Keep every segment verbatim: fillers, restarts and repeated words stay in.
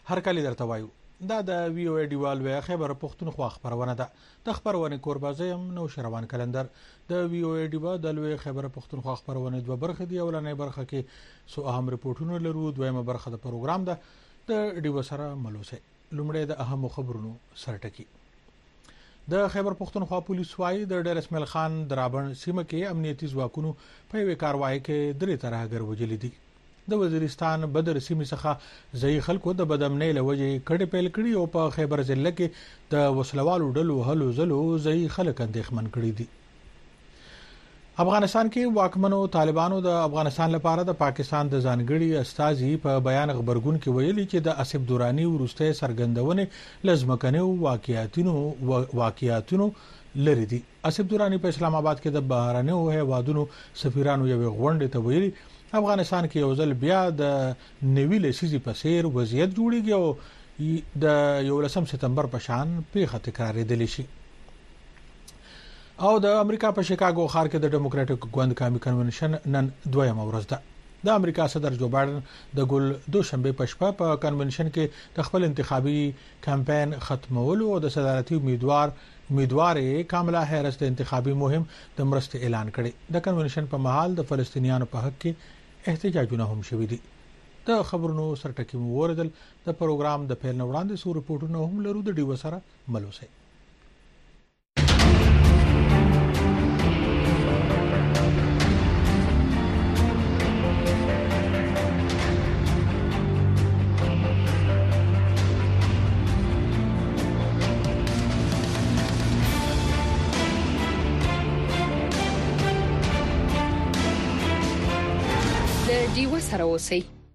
هر کله درته وایو دا د وی او ای ډیوال وی خبر پښتونخوا خبرونه ده د خبرونه کوربازم نو شروان کلندر د وی او ای ډیوا د لوی خبر پښتونخوا خبرونه دوه برخه دی اولنې برخه کې سو اهم رپورټونه لرو دویمه برخه د پروګرام ده د ډیوا سره ملوسه لومړی د اهم خبرونو سرټکی د خیبر پښتونخوا پولیس وايي د ډیر اسماعیل خان درابن سیمه کې امنیتي ځواکونو په یوه کاروایی کې درې ترهګر وجلې دي د وزیرستان بدر سیمه څخه ځای خلکو د بدامنۍ لوجه کډه پیل کړي او په خیبر ضلع کې د وسلوالو ډلو هلو زلو ځای خلک اندېښمن کړي دي افغانستان کې واکمنو طالبانو د افغانستان لپاره د پاکستان د ځانګړي استازي په بیان خبرګون کې ویلي چې د اسف دورانی ورسته سرګندونه لزمکنه واقعیتونو واقعیتونو لري دي اسف دورانی په اسلام آباد کې د بهرانه هیوادونو سفیرانو یو غونډه ته ویلي افغانستان کې یو ځل بیا د نوی لسیزي په سیر وضعیت جوړیږي او د یولسم سپتمبر په شان پیښه تکرارېدلی شي او د امریکا په شیکاګو ښار کې د ډیموکراټک ګوند قومي کنونشن نن دویمه ورځ ده د امریکا صدر جو بایدن د ګل دوشنبه په شپه په کنونشن کې د خپل انتخابي کمپاین ختمولو او د صدارتي امیدوار امیدوارې کاملا هریس د انتخابي مهم د مرستې اعلان کړي د کنونشن په محل د فلسطینیانو په حق کې احتجاجونه هم شوي دي د خبرونو سرټکی مو وردل د پروګرام د پیل وړاندې سو رپورټونه هم لرو د ډیو سره ملوسه دیو سره اوسئ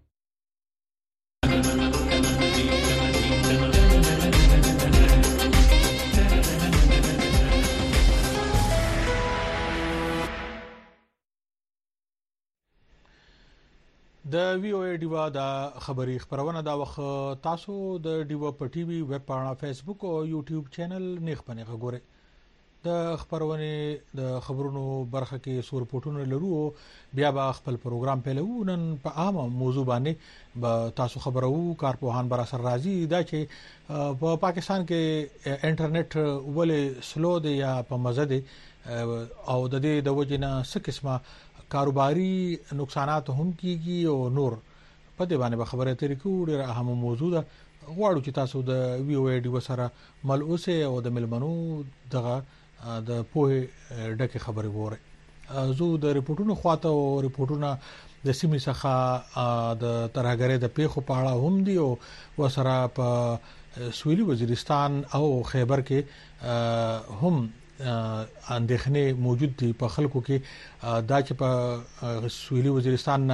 د وی او ای ډیوا د خبري خبرونه دا وخت تاسو د ډیوا په ټي وي ویب پاڼه فیسبوک او یوټیوب چینل نیخ پنه غوړئ د خبرونه د خبرونو برخه کې سور پورټونه لرو بیا به خپل پروګرام پیلو نن په عامه موضوع باندې به تاسو خبرو کارپوهان بر اثر راځي دا چې په پاکستان کې انټرنیټ ولې سلو دی یا په مزه دی او د دې د وجنه څه قسمه کاروباري نقصانات هم کیږي او نور په دې باندې به خبره ترې کوو ډېر اهم موضوع ده غواړو چې تاسو د وی او ای ډي سره ملوسه او د ملمنو دغه د پوهه ډکه خبري وره زو د ریپورتونو خواته او ریپورتونه د سیمې څخه د ترهګرۍ د پیښو په اړه هم دي او وسره په سویلي وزیرستان او خیبر کې هم اندېښنې موجود دي په خلکو کې دا چې په سویلي وزیرستان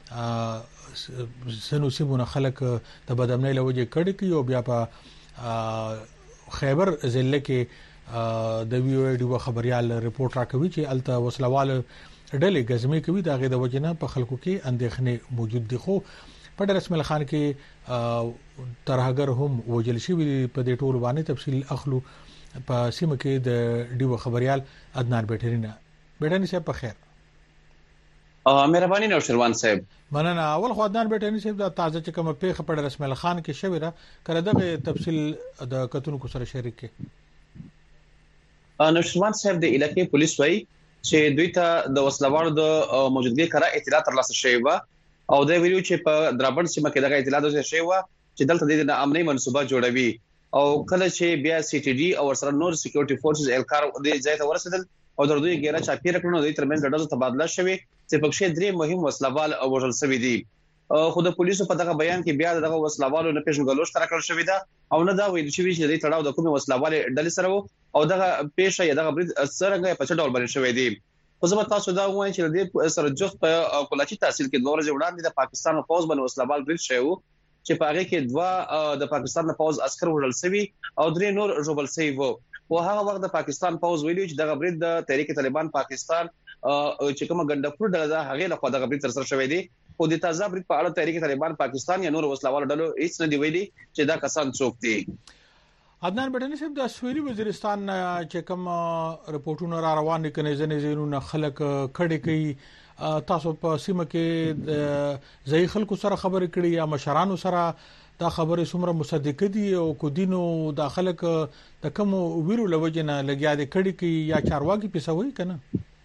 سنو سیمونه خلک د بدامنۍ لوجه کړي کوي او بیا په خیبر ضلع کې د وی او ای ډیو خبريال ریپورت راکوي چې الته وسلوال ډلې غزمي کوي دا غي د وجنه په خلکو کې اندېښنې موجود دي خو په ډیر اسماعیل خان کې ترهګر هم وجل شي په دې ټول باندې تفصیل اخلو په سیمه کې د ډیو خبريال عدنان بیٹرینا بیٹانی صاحب په خیر مهرباني نو شروان صاحب مننه اول خو عدنان بیٹانی صاحب دا تازه چې کوم پیښه په ډیر اسماعیل خان کې شوې ده کړه دغه تفصیل د کتونکو سره شریک کې نوشروان صاحب د علاقې پولیس وایي چې دوی ته د وسلوالو د موجودګۍ کړه اطلاع ترلاسه شوې و او د ویلو چې په درابن سیمه کې دغه اطلاع درلاسه شوې و چې دلته د امنیتي منصوبه جوړوي او کله چې بیا سی ټي ډي او سره نور سکیورټي فورسز الکار د ځای ته ورسېدل او د دوی ګیره چاپیره کړنو د ترمنځ د ډزو تبادله شوې چې په ښه درې مهم وسلوال او وژل شوی دي خو د پولیسو په دغه بیان کې بیا دغه وسلوالو نه پیژنګلوش تر کړل شوې ده او نه دا ویل شوی چې د تړاو د کومه وسلوال ډلې سره او دغه پیښه یا دغه برید سرنګ په څه ډول باندې شوې دي خو زما تاسو دا وایم چې د سره جوست په کولاچی تحصیل کې دوه ورځې وړاندې د پاکستان پوز باندې وسلوال برید شوی چې په هغه کې دوا د پاکستان پوز عسكر وژل شوی او درې نور ژوبل شوی وو او هغه وخت د پاکستان پوز ویلي چې دغه برید د تحریک طالبان پاکستان چې کومه ګندپور ډله ده هغه له خوا دغه برید تر سره شوی دی او د تازه برید په اړه تحریک طالبان پاکستان یا نور وسلوال ډلو هیڅ نه دی ویلي چې دا کسان څوک دي عدنان بیٹانی صاحب د سویلي وزیرستان چې کوم رپورټونه را روان دي کنه ځنې زینونه خلک کړي کوي تاسو په سیمه کې ځای خلکو سره خبرې کړي یا مشرانو سره دا خبره څومره مصدقه دي او کو دینو داخله ک د کوم ویرو لوجنه لګیا د کړي کی یا چارواکي پیسوي کنه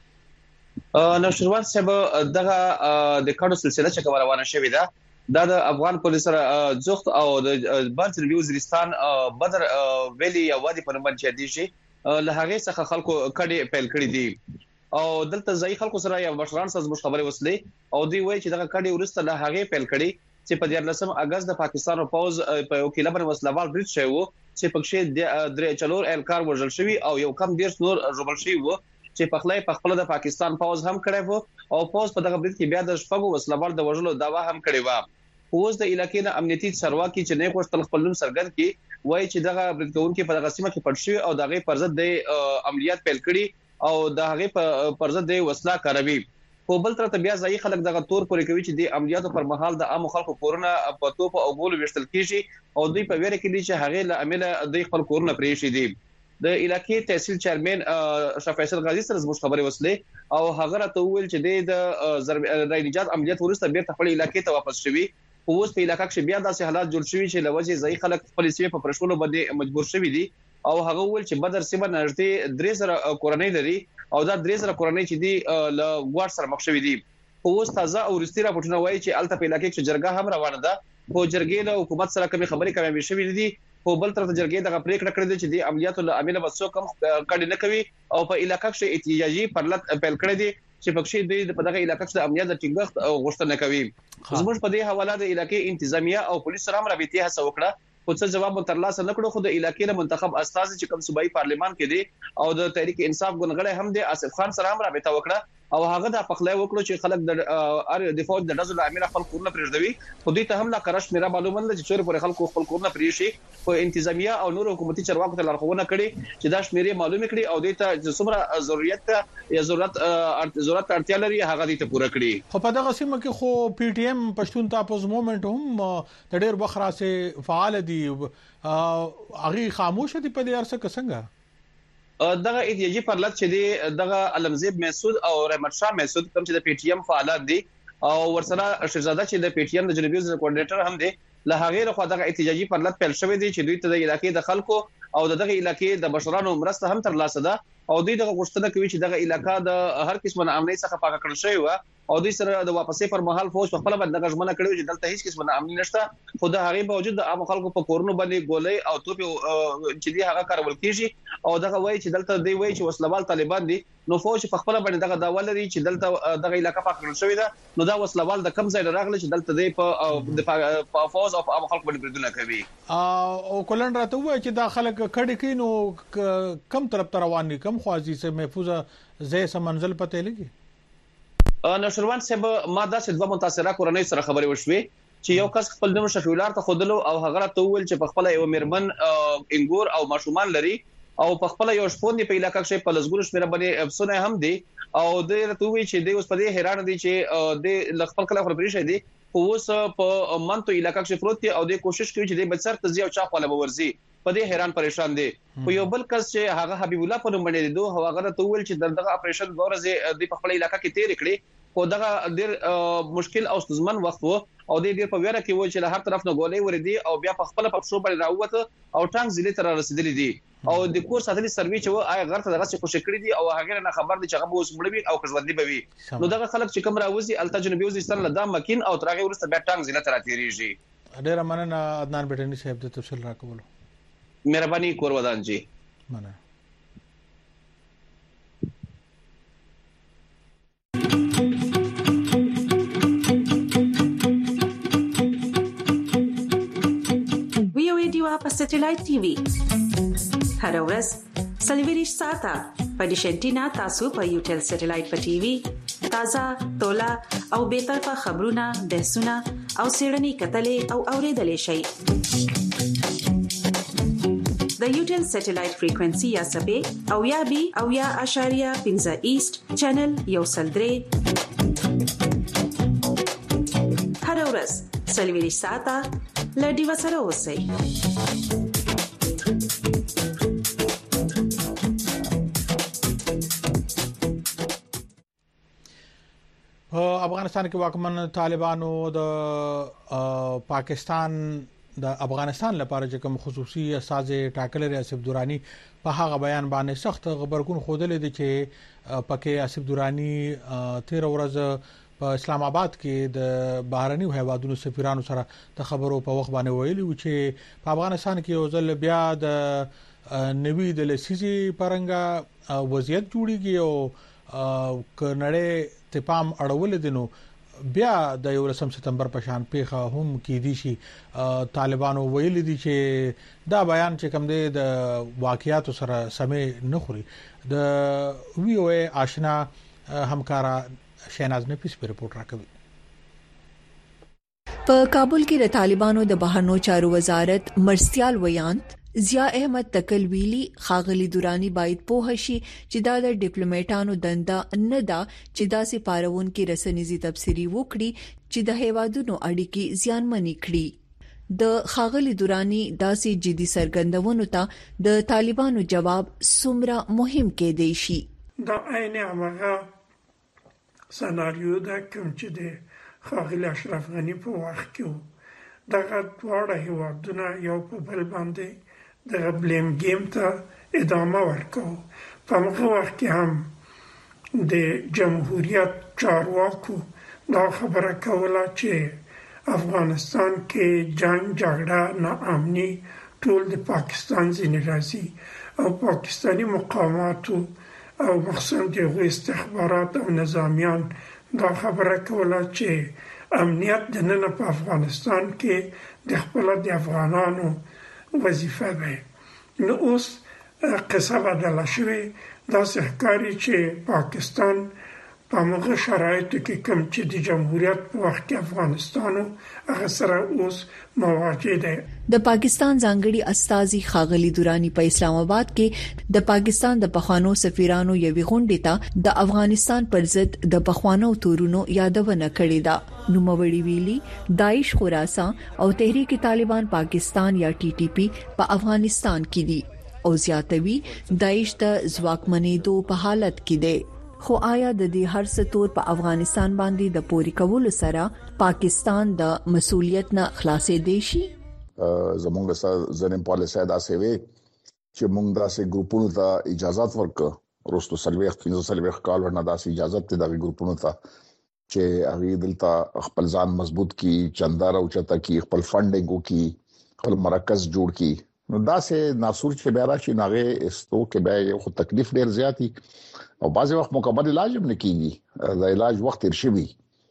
نو شروعات سبب دغه د کډو سلسله چې کومه روانه شوې ده دا د افغان پولیس سره زوخت او د بلځ وزیرستان بدر ویلي یا وادي په نوم چې دي شي له هغه څخه خلکو کډي پیل کړی دي او دلته ځای خلکو سره یا مشران سره مشخبره وسلې او دوی وایي چې دغه کډي ورسته له هغه پیل کړی چې په دیارلسم اگست د پاکستان او پوز په یو کې لبن وسلوال برید شوی وو چې پکښې د درې چلور الکار وژل شوی او یو کم ډیر نور ژوبل شوی وو چې په خلای په خپل د پاکستان پوز هم کړی وو او پوز په دغه برید کې بیا د شپږو وسلوال د وژلو داوا هم کړی و پوز د علاقې نه امنیتي چارواکي چې نه غوښتل خپل نوم څرګند کړي وایي چې دغه برید کوونکي په دغه سیمه کې پټ شوی او دغه پرځد د عملیات پیل کړي او دغه پرځد د وسلا کاروي په بل تر ته بیا ځای خلک دغه تور پورې کوي چې د عملیاتو پر مهال د عام خلکو کورونه په توپ او ګول وشتل کیږي او دوی په ویره کې دي چې هغه له عمله د خپل کورونه پرې شي دي د علاقې تحصیل چیرمن شاه فیصل غازی سره زموږ خبرې وسلې او هغه راته ویل چې د ضرب رای نجات عملیات ورسته بیرته خپل علاقې ته واپس شوي اوس په علاقې کې بیا داسې حالات جوړ شوي چې لوجه ځای خلک خپل سیمه په پرشولو باندې مجبور شوي دي او هغه ویل چې بدر سیمه نږدې درې سره کورنۍ لري او دا درې سره کورنۍ چې دي له ګواډ سره مخ شوي دي اوس تازه او رستي راپورټونه وایي چې الته په علاقې کې جرګه هم روانه ده په جرګې له حکومت سره کومې خبرې کوي شوې دي په بل تر جرګې دغه پریکړه کړې ده چې د عملیاتو له عمله بسو کم کډ نه کوي او په علاقې کې احتجاجي پرلط پیل کړی دي چې پکښې دوی په دغه علاقې کې د امنیت د ټینګښت غوښتنه کوي زموږ په دې حواله د علاقې انتظامیه او پولیس سره هم رابطه هڅه وکړه خو څه جواب ترلاسه نکړو خو د علاقې له منتخب استاد چې کوم صوبایي پارلیمان کې دي او د تحریک انصاف ګونګړې هم د آصف خان سره هم رابطه وکړه او هغه د پخلای وکړو چې خلک د ار دفاع د نزل عامل خپل کورونه پرېږدوي خو دوی ته هم لا کرش میرا معلومه ده چې چور پر خلکو خپل کورونه پرې شي خو انتظامیه او نور حکومتي چارواکو ته لارښوونه کړي چې دا شمیرې معلومه کړي او دوی ته څومره ضرورت یا ضرورت ضرورت اړتیا لري هغه دوی ته پوره کړي خو په دغه سیمه کې خو پی ټی ایم پښتون تاسو موومېنټ هم د ډېر بخرا سه فعال دي هغه خاموش دي په دې ارسه څنګه دغه ایدیجی پرلط چې دی دغه علمزیب مسعود او رحمت شاه مسعود کوم چې د پی ټی ایم فعالان دي او ورسره شهزاده چې د پی ټی ایم د جنوبي وزیر کوارډینیټر هم دی له هغه لخوا دغه احتجاجي پرلط پیل شوی دی چې دوی ته د علاقې د خلکو او دغه علاقې د بشرانو مرسته هم ترلاسه ده او دوی دغه غوښتنه کوي چې دغه علاقې د هر قسم امنیت څخه پاک کړل شوی و او دوی سره د واپسې پر مهال فوج په خپل باندې غږمنه کړو چې دلته هیڅ قسم امنیت نشته خو د هغه باوجود د عام خلکو په کورونو باندې ګولې او توپ چې دی هغه کارول کیږي او دغه وایي چې دلته دی وایي چې وسلوال طالبان دي نو فوج په خپل باندې دغه داوا لري چې دلته دغه علاقې پاک کړل شوی ده نو دا وسلوال د کم ځای راغلی چې دلته دی په د فوج او عام خلکو باندې بریدونه کوي او کولن راته وایي چې دا خلک کډي کینو کم طرف ته روان دي کم خوازي سه محفوظه ځای سم منزل پته لګي نشروان صاحب ما داسې دوه متاثره کورنۍ سره خبرې وشوي چې یو کس خپل نوم شفیولار ته خودلو او هغه ته ویل چې په خپل یو مرمن انګور او ماشومان لري او په خپل یو شپوندې په علاقې کې په لزګور شمیر باندې افسونه هم دي او د رته وی چې د اوس په دې حیران دي چې د خپل کله خبرې شي دي اوس په منتو علاقې کې پروت دي او د کوشش کوي چې د بچر تزي او چا خپل ورزي په دې حیران پریشان دي خو یو بل کس چې هغه حبیب الله په نوم باندې دوه هغه ته ویل چې دغه اپریشن دورزه د خپل علاقې کې تیر کړي خو دغه ډېر مشکل او ستونزمن وخت وو او د دې په ویره کې و چې له هر طرف نه ګولې وردي او بیا په خپل په شو باندې راوته او ټانک ضلع تر رسیدلې دي او د کور ساتلي سروي چې و آی غرته دغه څه خوشی کړی دي او هغه نه خبر دي چې هغه اوس مړوي او کژوندي بوي نو دغه خلک چې کوم راوځي الته جنوبي وزیرستان له دام مکین او ترغه ورسته بیا ټانک ضلع تر تیریږي ډېر مننه عدنان بټنی صاحب د تفصیل راکولو مهرباني کور ودان جی مننه په سټلایټ ټي وي هر ورځ سلویریش ساته په ډیشنټینا تاسو په یوټل سټلایټ په ټي وي تازه تولا او به طرفه خبرونه بحثونه او سیړنی کتلې او اوریدلې شي د یوټل سټلایټ فریکوئنسي یا سبې او یا بي او یا اشاریه پنځه ایست چینل یو سلدري هر ورځ سلویریش ساته لډي وسره اوسئ افغانستان کې واکمن طالبانو د پاکستان د افغانستان لپاره چې کوم خصوصي استاد ټاکل لري اسف دورانی په هغه بیان باندې سخت خبرګون خوده دي چې پکې اسف دورانی تیر ورځ په اسلام آباد کې د بهرنیو هیوادونو سفیرانو سره د خبرو په وخت باندې ویلي و چې په افغانستان کې یو ځل بیا د نوی د لسیزي پرنګا وضعیت جوړیږي او کنړې تپام اړول دي نو بیا د یو لسم سپتمبر په شان پیخه هم کې دي شي طالبانو ویلي دي چې دا بیان چې کوم دی د واقعیات سره سمې نه خوري د وی او ای آشنا همکارا شیناز نفیس په رپورت راکوي په کابل کې د طالبانو د بهرنیو چارو وزارت مرستيال ویانت ضیا احمد تکل ویلی خاغلی دورانی باید په هشي چې دا د ډیپلوماټانو دنده نه دا چې دا سپارون کې رسنیزي تبصری وکړي چې د هیوادونو اړیکې زیانمنې کړي د خاغلی دورانی داسې جدي سرګندونو ته د طالبانو جواب سمره مهم کې دی شي دا عین هغه سناریو دا کوم چې د خاغلی اشرف غنی په وخت کې دغه دواړه هیوادونه یو په بل باندې د بلیم گیم ته ادامه ورکو په هغه وخت کې هم د جمهوریت چارواکو دا خبره کوله چې افغانستان کې جنگ جګړه ناامني ټول د پاکستان ځینې راځي او پاکستانی مقاماتو او مخصوصا د استخبارات او نظامیان دا خبره کوله چې امنیت د نن په افغانستان کې د خپل د افغانانو وظیفه ده نو اوس قصه بدله شوې دا ښکاري چې پاکستان په موږ شرایطو کې کوم چې د جمهوریت په وخت کې افغانستانو هغه سره اوس مواجه ده د پاکستان ځانګړي استاذي خاغلی دورانی په اسلام آباد کې د پاکستان د پخوانو سفیرانو یوې غونډې ته د افغانستان پر ضد د پخوانو تورونو یادونه کړې ده نوموړي ویلي داعش خراسان او تحریک طالبان پاکستان یا ټي ټي پی په افغانستان کې دي او زیاتوي داعش د ځواکمنېدو په حالت کې دي خو آیا د دې هر څه تور په افغانستان باندې د پوري کولو سره پاکستان د مسولیت نه خلاصې دي شي زمونږ سره ځنې پالیسي دا سوي چې موږ داسې ګروپونو ته اجازه ورکړو روستو سلويخ پنځه سلويخ کال ورنه داسې اجازه ته د ګروپونو ته چې هغه دلته خپل ځان مضبوط کی چندار او چتا کی خپل فندینګ کی خپل مرکز جوړ کی نو دا سه ناسور چې بیا راشي ناغه استو کې بیا یو تکلیف ډیر زیاتی او بعضی وخت مکمل علاج هم نه کیږي دا علاج وخت تیر شي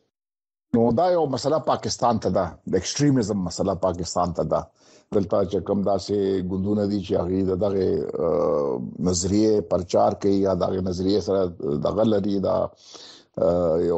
نو دا یو مسله پاکستان ته ده د ایکستریمزم مسله پاکستان ته ده دلته چې کوم داسې ګوندونه دي چې هغه دغه نظریه پرچار کوي یا دغه نظریه سره دغه لري دا یو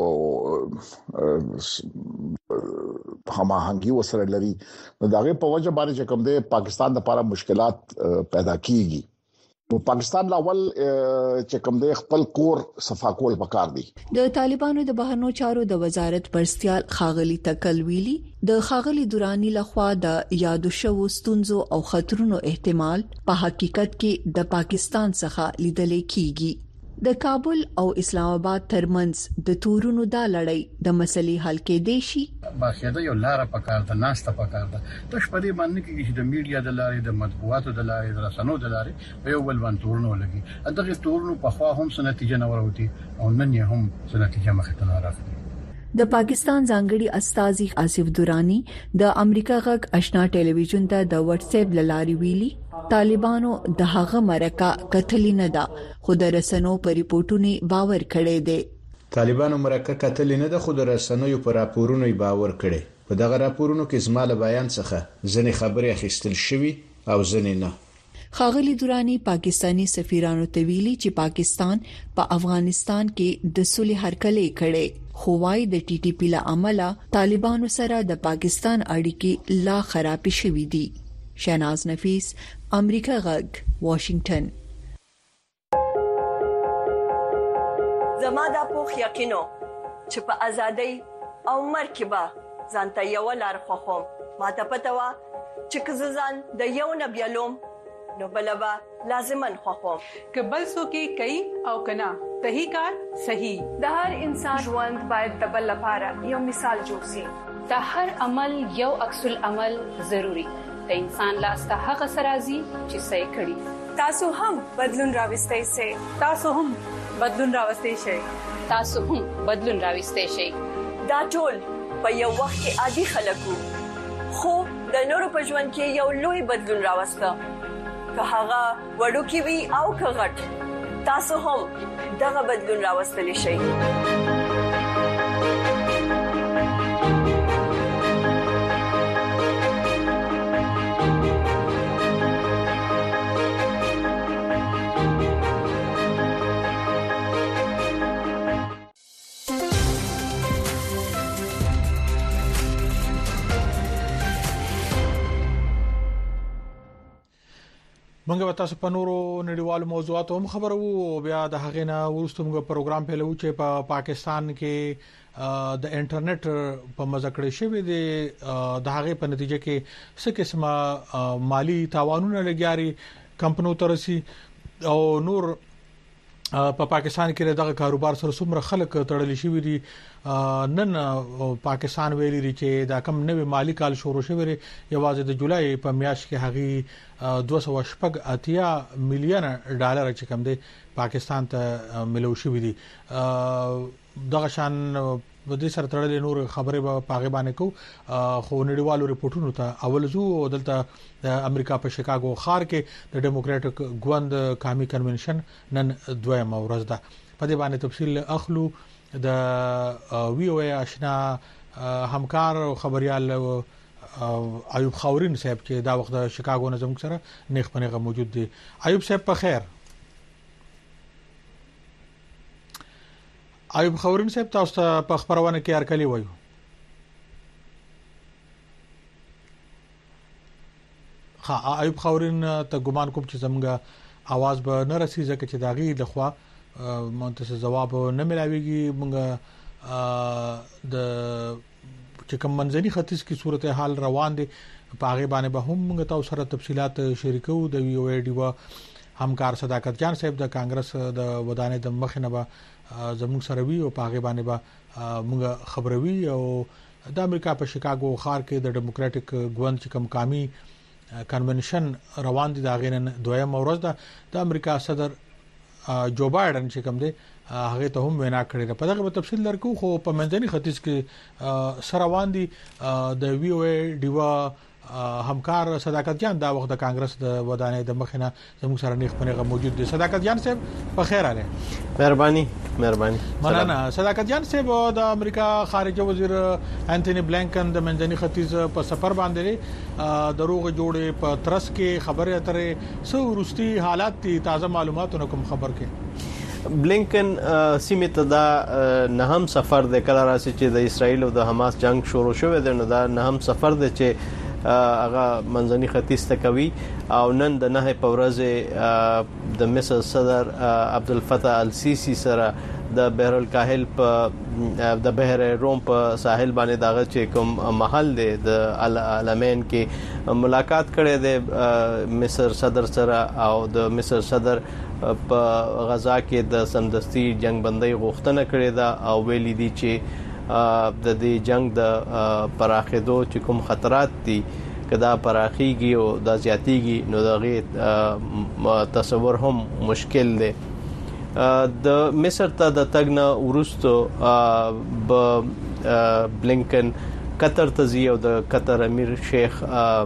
هماهنګي وسره لري نو دغه په وجه باندې چې کوم د پاکستان لپاره مشکلات پیدا کیږي نو پاکستان لاول چې کوم د خپل کور صفا کول پکار دي د طالبانو د بهرنیو چارو د وزارت پرستیال خاغلی تکل ویلي د خاغلی دورانی لخوا د یادو شوو ستونزو او خطرونو احتمال په حقیقت کې د پاکستان څخه لیدل کیږي د کابل او اسلام آباد ترمنځ د تورونو دا لړۍ د مسلې حل کې دی شي باخیده یو لار پکار ده ناشته پکار ده د شپږ باندې کې چې د میډیا د لارې د مطبوعاتو د لارې د رسنیو د لارې په یو بل باندې تورونو لګي دغه تورونو په خوا هم څه نتیجه نه وروتي او نن یې هم څه نتیجه مخ ته نه راځي د پاکستان ځانګړي استاذي آصف دورانی د امریکا غږ آشنا ټلویزیون ته د واتس اپ لاري ویلي طالبانو د هغه مرکه کتلی نه ده خو د رسنیو په ریپورتونو باور کړی دی طالبانو مرکه کتلی نه ده خو د رسنیو په راپورونو باور کړی په دغه راپورونو کې زماله بیان څخه ځنې خبرې اخیستل شوی او ځنې نه خاغلی دورانی پاکستانی سفیرانو ته ویلي چې پاکستان په پا افغانستان کې د صلح هرکلې کړي خو وايي د ټي ټي پی له عمله طالبانو سره د پاکستان اړیکې لا خراب شوې دي شیناز نفیس امریکا غږ واشنگټن زما د پوخ یقینو چې په ازادۍ او مرکبه ځانته یو لار خوخم ماته پته وا چې کززان د یو نبیلوم نو بلبا لازمن خوخم کبل سو کې کوي او کنا صحیح کار صحیح د هر انسان ژوند باید د بل لپاره یو مثال جوړ شي د هر عمل یو عکس العمل ضروری د انسان لاس ته هغه سرازي چې صحیح کړي. تاسو هم بدلون راوستئ شئ. تاسو هم بدلون راوستئ شئ. تاسو هم بدلون راوستئ شئ. دا ټول په یو وخت کې عادي خلکو خو د نورو په ژوند کې یو لوی بدلون راوسته. که هغه وړوکی وي او که غټ، تاسو هم دغه بدلون راوستلی شئ. منګه تاسو په نورو نړیوالو موضوعاتو هم خبرو او بیا د هغې نه وروسته موږ پروګرام پیلو چې په پا پاکستان کې د انټرنیټ په مذکره شوی دی د هغې په نتیجه کې څه قسمه مالی تاوانونه لګیاري کمپنیو ترسي او نور په پا پاکستان کې دغه کاروبار سره څومره خلک تړلي شوی دي. نن پاکستان ویلي دی چې دا کم نوې مالی کال شروع شوی دی یوازې د جولای په میاشت کې هغه دوه سوه شپږ اتیا میلیون ډالر چې کم دی پاکستان ته ملو شوی دي. دغه شان د دې سره تړلې نور خبرې به پاغه باندې کو خو نړیوالو ریپورتونو ته اول زو دلته د امریکا په شیکاګو ښار کې د ډیموکراټک ګوند قومي کنونشن نن دویم ورځ ده. په دې باندې تفصیل اخلو د وی او ای آشنا همکار او خبريال ایوب خاورین صاحب چې دا وخت د شیکاګو نه زموږ سره نیخ پنهغه موجود دي. ایوب صاحب په خیر. ایوب خاورین صاحب تاسو ته په خبرونه کې ارکلی وایو. ها ایوب خاورین ته ګمان کوم چې زموږه आवाज به نه رسي ځکه چې داغي د خوا مونته جواب نه ملاويږي. مونږه د چې کوم منځني ختیځ کی صورتحال روان دي په هغه باندې به هم مونږ تاسو سره تفصيلات شریکو. د وی او ای ډیوا همکار صداقت جان صاحب د کانګرس د ودانې د مخنه به زموږ سره وی او په هغه باندې به مونږ خبروي. او د امریکا په شیکاګو ښار کې د ډیموکراټک ګوند چې کوم قومي کنونشن روان دي دا غینن دویم ورځ ده. د امریکا صدر جو بایدن چې کوم دی هغه ته هم وینا کړې ده. په دغه تفصیل درکو خو په منځني ختیځ کې سره روان دي د وی او ای ډیوا همکار صداقت جان دا وخت د کانګرس د ودانې د مخنه زموږ سره نیخ پنهغه موجود دي. صداقت جان صاحب په خیر اله. مهرباني مهرباني مننه. صداقت جان صاحب د امریکا خارجه وزیر انټونی بلینکن د منځني ختیځ په سفر باندې دروغ جوړې په ترس کې خبره اترې سو ورستي حالات دي. تازه معلوماتونه کوم خبر کې بلینکن سیمه ته دا نه هم سفر د کله راسي چې د اسرایل او د حماس جنگ شروع شوه دی نو دا نه هم سفر دی چې هغه منځني ختیځ ته کوي. او نن د نه په ورځ د مصر صدر عبدالفتاح السیسی سره د بحر الکاهل په د بحر روم په ساحل باندې داغه چې کوم محل دی د العلمین کې ملاقات کړي د مصر صدر سره او د مصر صدر په غزا کې د سمدستي جنگ بندي غوښتنه کړې ده او ویلي دي چې د دې جنگ د پراخېدو چې کوم خطرات دي کدا پراخيږي او د زیاتیږي نو دغه تصور هم مشکل دی. د مصر ته د تګنا ورستو ب بلینکن قطر ته زی او د قطر امیر شیخ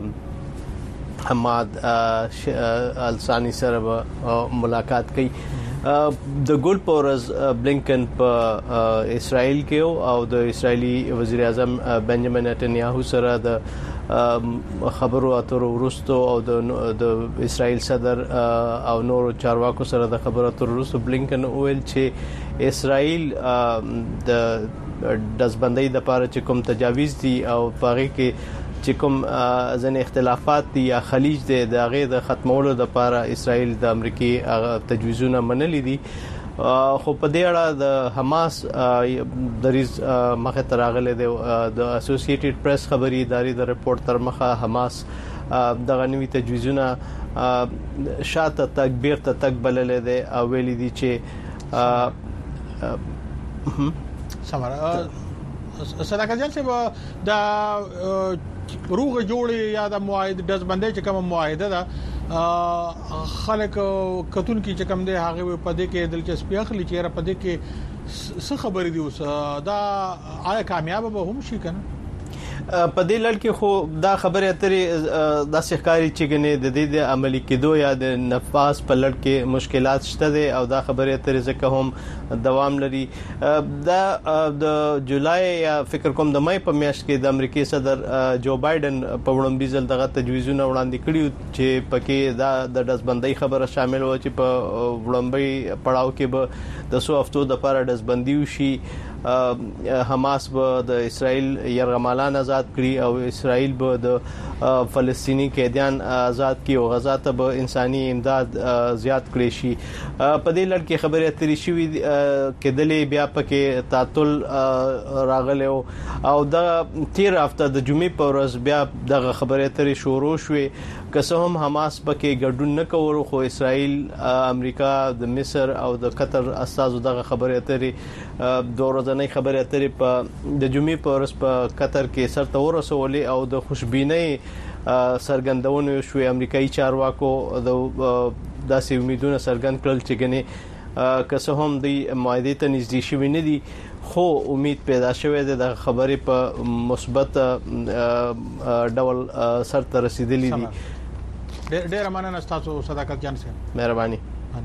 حماد الثانی سره ملاقات کوي. د ګول پورز بلینکن په اسرائیل کې او د اسرایلی وزیر اعظم بنجامین نتنیاهو سره د خبرو اترو ورستو او د اسرائیل صدر او نور چارواکو سره د خبرو اترو ورستو بلینکن ویل چې اسرائیل د دزبندۍ د لپاره چې کوم تجاویز دي او پاره کې چې کوم ځنې اختلافات دي یا خلیج دی د هغه د ختمولو لپاره اسرائیل د امریکای تجویزونه منلي دي. خو په دې اړه د حماس دریز مخه تراغله د اسوسییټډ پریس خبري ادارې د رپورت تر مخه حماس د غنوي تجویزونه شاته تکبیر ته تک بلل دي او ویلي دي چې سمره صداقت جان صاحب دا روغ جوړي یا د معاهده د ځبندې چې کوم معاهده ده خلک کتون کی چې کوم دی هغه په دې کې دلچسپي اخلي چې را په دې کې څه خبرې دي اوس دا آیا کامیاب به هم شي کنه په دې لړ کې خو دا خبره اترې د سحکاري چې غنې د دې د عملی کېدو یا د نفاس په لړ کې مشکلات شته دي او دا خبره اترې ځکه هم دوام لري دا د جولای یا فکر کوم د مې په میاشت کې د امریکای صدر جو بایدن په وړاندې ځل دغه تجویزونه وړاندې کړي چې پکې دا د دزبندۍ خبره شامل و چې په وړاندې پړاو کې به د سو هفتو د لپاره دزبندي وشي حماس به د اسرائیل یرغمالان آزاد کړي او اسرائیل به د فلسطینی قیدیان آزاد کړي او غزا ته به انساني امداد زیات کړي شي په دې لړ کې خبرې اترې شوې کېدلې بیا پکې تعطل راغلی او د تیر هفته د جمعې په ورځ بیا دغه خبرې اترې شروع شوې که څه هم حماس پکې ګډون نه کول خو اسرائیل امریکا د مصر او د قطر استازو دغه خبرې اترې دوه ورځې خبرې اترې په د جمعې په ورځ په قطر کې سرته ورسولې او د خوشبینۍ سرګندونه شوې امریکایي چارواکو د داسې امیدونه سرګند کړل چې ګنې که څه هم د معاهدې ته نږدې شوي نه دي خو امید پیدا شوې ده د خبرې په مثبت ډول سرته رسیدلې دي ډېر مننه تاسو صداقت جان صاحب مهرباني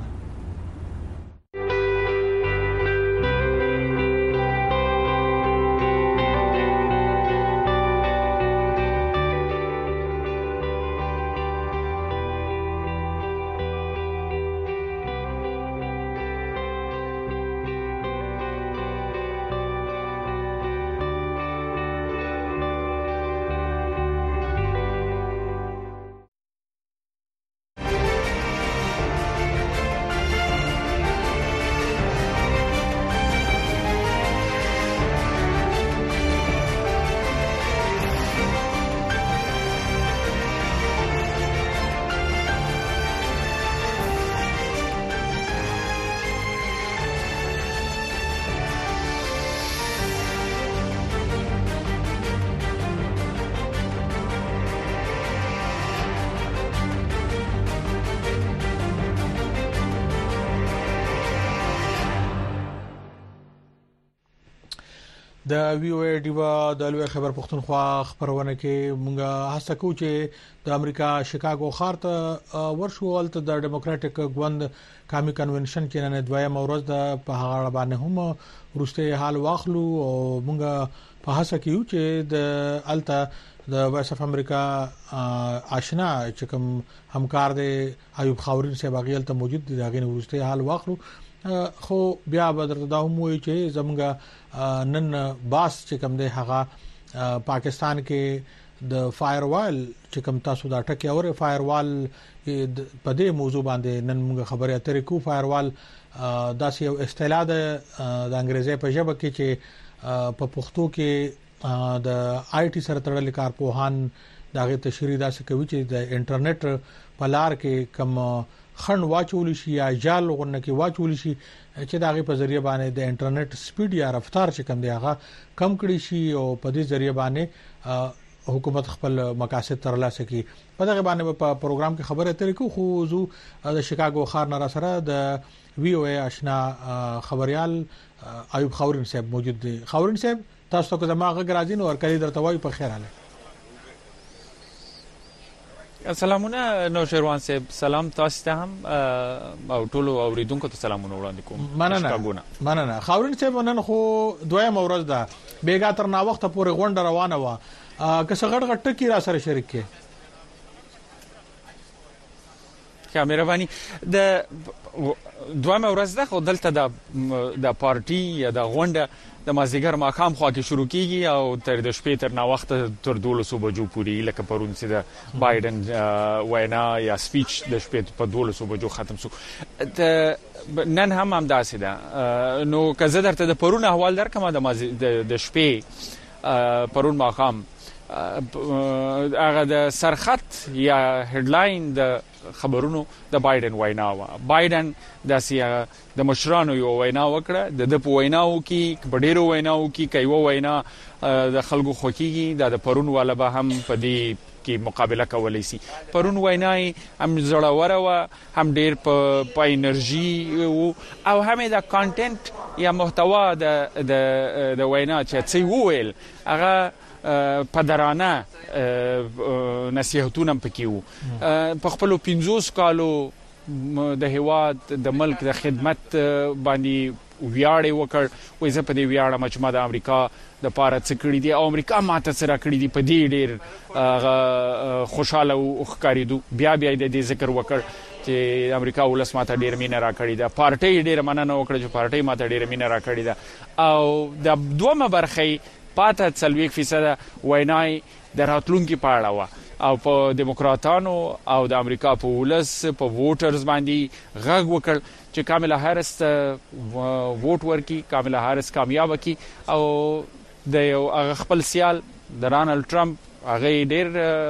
د وی او ای ډیوا د لوی خبر پښتونخوا خبرونه کې مونږه هڅه کوو چې د امریکا شیکاګو ښار ته ورشوال ته د ډیموکراټک ګوند کامی کنونشن کې نن دویم ورځ د په هغه باندې هم روسته حال واخلو او مونږه په هڅه کوو چې د الته د وایس اف امریکا آشنا چې کوم همکار دی ایوب خاورین صاحب غیل ته موجود دي دغه روسته حال واخلو خو بیا به درته دا هم وایي چې زمونږ نن باس چې کوم دی هغه پاکستان کې د فایر وال چې کوم تاسو دا ټکی اور فایر وال په دې موضوع باندې نن موږ خبرې اترې کوو فایر وال داسې یو اصطلاح ده د انګریزي په ژبه کې چې په پښتو کې د آی ټي سره تړلې کارپوهان داغه تشریح داسې کوي چې د انټرنیټ په لار کې کوم خن واچول شي یا جال غونډه کې واچول شي چې داغه په ذریعہ باندې د انټرنیټ سپیډ یا رفتار چې کم دی هغه کم کړي شي او په دې ذریعہ باندې حکومت خپل مقاصد ترلاسه کوي په دغه باندې په پروګرام کې خبره اترې کو خو زو د شیکاګو ښار نه سره د وی او ای آشنا خبريال ایوب خاورین صاحب موجود دي خاورین صاحب تاسو ته زما غږ راځي نو ورکړی درته وای په خیر حاله سلامونه نو شیروان صاحب سلام تاسو ته هم او ټول اوریدونکو ته سلامونه وړاندې کوم مننه مننه خاورین صاحب نن خو دویم ورځ ده بیګا تر نا وخت پورې غونډه روانه و که څنګه غټ غټ کی را سره شریک کې ښه مهرباني د دویم ورځ ده خو دلته د د پارټي یا د غونډه د مازیګر ماقام خو کې شروع کیږي او تر د شپې تر نا وخت تر دولسو بجو پورې لکه پرون چې د بایدن وینا یا سپیچ د شپې په دولسو بجو ختم شو نن هم هم داسې ده نو که زه درته د پرون احوال درکم د د شپې پرون ماقام هغه د سرخط یا هډلاین د خبرونو د بایدن وینا و. بایدن د سیا د مشرانو یو وینا وکړه د د ویناو کې په ډیرو ویناو کې کوي وینا د خلکو خوکیږي د پرون والا به هم په دې کې مقابله کولای شي. پرون وینای هم زړه و هم ډیر په په انرژي او هم د کانټنټ یا محتوا د د وینا چې څه وویل هغه پدرانه نصيحتونه پکې وو. په خپل پنځوس کالو د هواد د ملک د خدمت باندې ویاړ وکړ. وې زه په دې ویاړ مچما د امریکا د پاره څخه کړی دی او امریکا ماته سره کړی دی. په دې ډیر خوشاله او ښکاریدو. بیا بیا د دې ذکر وکړ چې امریکا ولس ماته ډیر مینه را کړی ده. پارټي ډیر مننه وکړه چې پارټي ماته ډیر مینه را کړی ده. او د دومره برخې پاته څلويخ فیصد وینای د راتلونکو په اړه و او په دیموکراتانو او د امریکا په ولس په ووټرز باندې غږ وکړ چې کاملا هارس ووټ ورکي، کاملا هارس کامیاب کی او د یو خپل سیال د رانالد ټرمپ هغه ډیر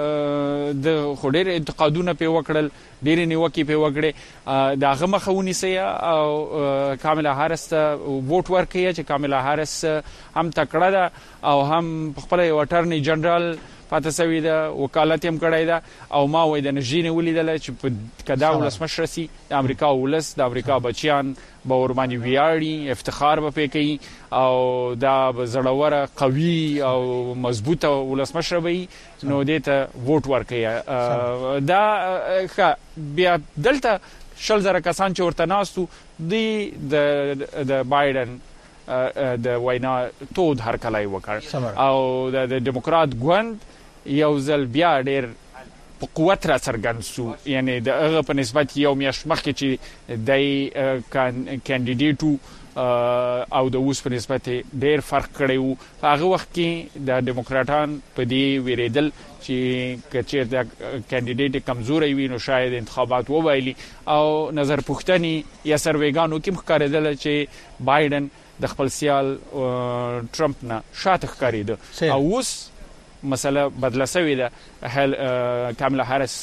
د خډیر انتقادونه په وکړل، ډیر نیوکې په وکړې دا هغه مخونی سي او کاملا هارس ووټ ورکي چې کاملا هارس هم تکړه ده او هم خپل اټرنی جنرال پاتې سوي ده، وکالت هم کړی ده او ما وې د نجینه ولیدل چې په کدا ولس مشرسي د امریکا ولس د امریکا بچیان به ورمانی ویاړي، افتخار به کوي او دا زړوره قوي او مضبوطه ولس مشربي نو دته ووټ ورکړي. دا بیا دلته شل زره کسان چې ورته ناستو دی د د بایدن د وینا تود هر کله وکړ او د دیموکرات ګوند یو ځل بیا ډیر په قوت را څرګند سو، یعنی د هغه په نسبت یو میاشت مخکې چې د کاندیدټو او د اوس په نسبت ډیر فرق کړی وو. په هغه وخت کې د دیموکراتان په دې ویریدل چې کچیر د کاندیدټ کمزوري وي نو شاید انتخابات وبایلی او نظر پوښتنې یا سرویګانو کې ښکارېدل چې بایدن د خپل سیال ټرمپ نه شاته ښکارېده او اوس مسله بدله شوې ده. کاملا هارس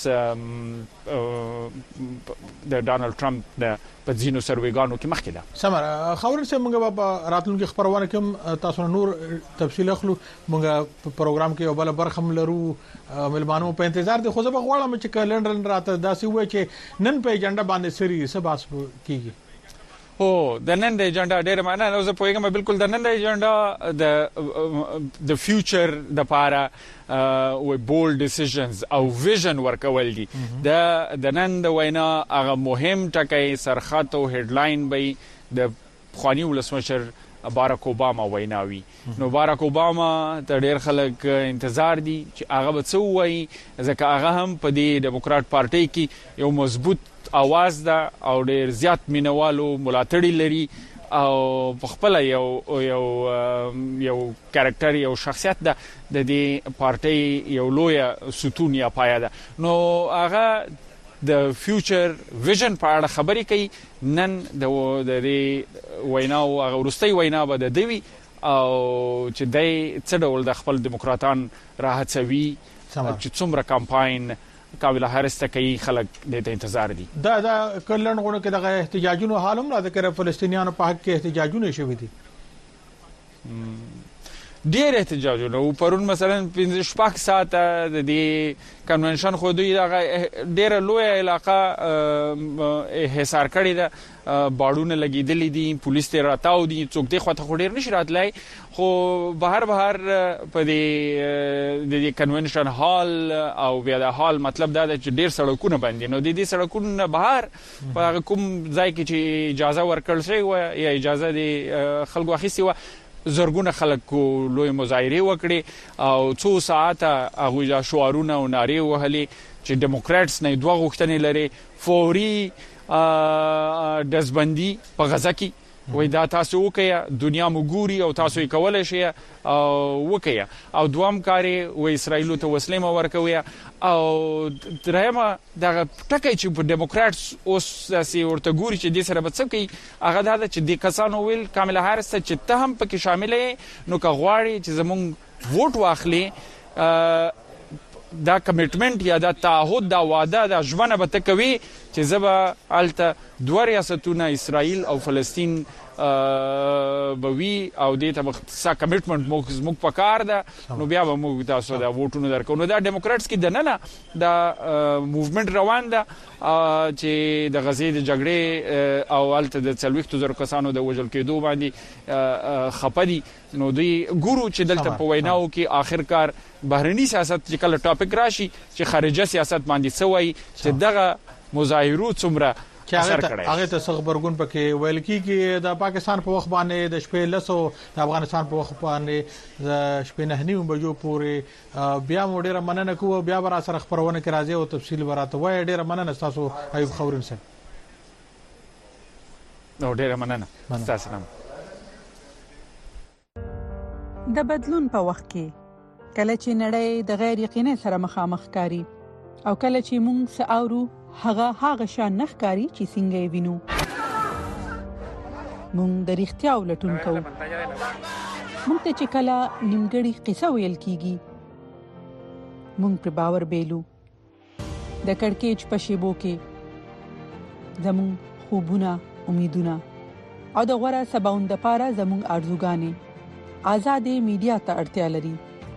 د ډانلډ ټرمپ د په ځینو سرویګانو کې مخکې ده. سمره خبرونه چې موږ په راتلونکي خبرونه کې تاسو نور تفصیل اخلو. موږ په پروګرام کې یو بل برخه ملرو ملمانو په انتظار دي. خو زه به غواړم چې کلندر راته داسې وای چې نن په ایجنډا باندې سری سباس کیږي. او د نن د ایجنډا ډېر معنا نو زه پوهیږم بالکل د نن د ایجنډا د د فیوچر د پاره و بولډ ډیسیژنز او ویژن ورکول دي. د د نن د وینا هغه مهم ټکی سرخط او هډلاین به د خواني ولسمشر باراک اوباما ویناوي. نو باراک اوباما ته ډېر خلک انتظار دي چې هغه به څه وایي ځکه هغه هم په دې دیموکرات پارټي کې یو مضبوط आवाज ده او ډیر زیات مینوالو ملاتړي لري او په خپل یو یو یو کریکټر یو شخصیت ده د دې پارټي یو لوی ستون یا پایه ده. نو هغه د فیوچر ویژن په اړه خبرې کوي. نن د دې ویناو هغه ورستۍ وینا به د دوی او چې دای څه ډول د خپل دیموکراتان راهڅوي چې څومره کمپاین کاملا هارس ته کوي خلک د انتظار دي. دا دا کلن غونو کې د احتجاجونو حالم را ذکر فلسطینیانو په حق کې احتجاجونه شوي دي. ډېر احتجاجونه پرون مثلا پنځه شپږ ساعته د دې کنونشن خو دوی دغه ډېر لوی علاقه حصار کړی ده، باړونه لګیدلې دي، پولیس ته راتاو دي، څوک دې خواته خو ډېر نشي راتلای. خو بهر بهر په دې د کنونشن هال او بیا د هال مطلب دا چې ډېر سړکونه باندې نو د دې سړکونو بهر په کوم ځای کې چې اجازه ورکړل شوی و یا اجازه دی خلکو اخیستي و زرګونه خلک لوی مظاهره وکړي او څو ساعته هغه شعارونه او نارې وهلې چې دیموکراتس نه دوه غوښتنې لري فوري دزبندي په غزا کې وای دا تاسو وکیا دنیا مګوري او تاسو یې کولای شئ او وکیا او دوام کاری و اسرائیل ته وسلې مو ورکوي او درېما د ټکای چې په دیموکراتس اوس سیاسي ورته ګوري چې د سره بڅ کوي هغه دا چې د کسانو ویل کاملا هارس چې ته هم پکې شامل یې نو که غواړي چې زمونږ ووټ واخلي دا کمټمنټ یا دا تعهد دا وعده دا ژمنه به تکوي چې زبا الته دوه ریاستونه اسرائیل او فلسطین بوي او دې ته مختصه کمټمنټ موږ زموږ پکار ده نو بیا به موږ تاسو دا ووټونه درکو نو دا ډیموکراتس کې د نه نه دا موومېنټ روان ده چې د غزې د جګړې او الته د څلوېښتو زرو کسانو د وژل کېدو باندې خپدي نو دوی ګورو چې دلته په ویناو کې آخرکار بهرني سیاست چې کله ټاپک راشي چې خارجه سیاست باندې سوي چې دغه مظاهرو څومره هغه ته خبرګون پکې ویل کیږي د پاکستان په وخت باندې د شپې لسو د افغانستان په وخت باندې د شپې نه نیو بجو پورې بیا مو ډیره مننه کوو بیا بر سره خبرونه کې راځي او تفصیل ورته وای ډیره مننه تاسو ایوب خورین سره نو ډیره مننه تاسو نام د بدلون په وخت کې کله چې نړۍ د غیر یقیني سره مخامخ کاری او کله چې موږ ساورو هغه هغه شان نخکاری چې څنګه وینو مونږ د اړتیا ولټون کوو مونږ ته چې کله نیمګړی قصه ویل کیږي مونږ پر باور بیلو د کڑکېچ په شیبو کې زمون خوبونه امیدونه او د غوړه سباوند لپاره زمون ارزوګانې آزادې میډیا ته اړتیا لري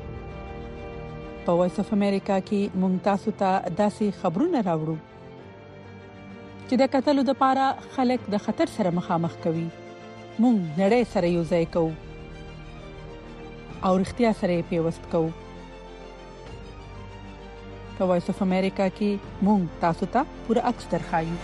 په وایس اف امریکا کې مونږ تاسو ته داسې خبرونه راوړو چې د قتل لپاره خلک د خطر سره مخامخ کوي مونږ نړۍ سره یو ځای کوو او اړتیا سره پیوست کوو په وایس اف امریکا کې مونږ تاسو ته پوره عکس درخایو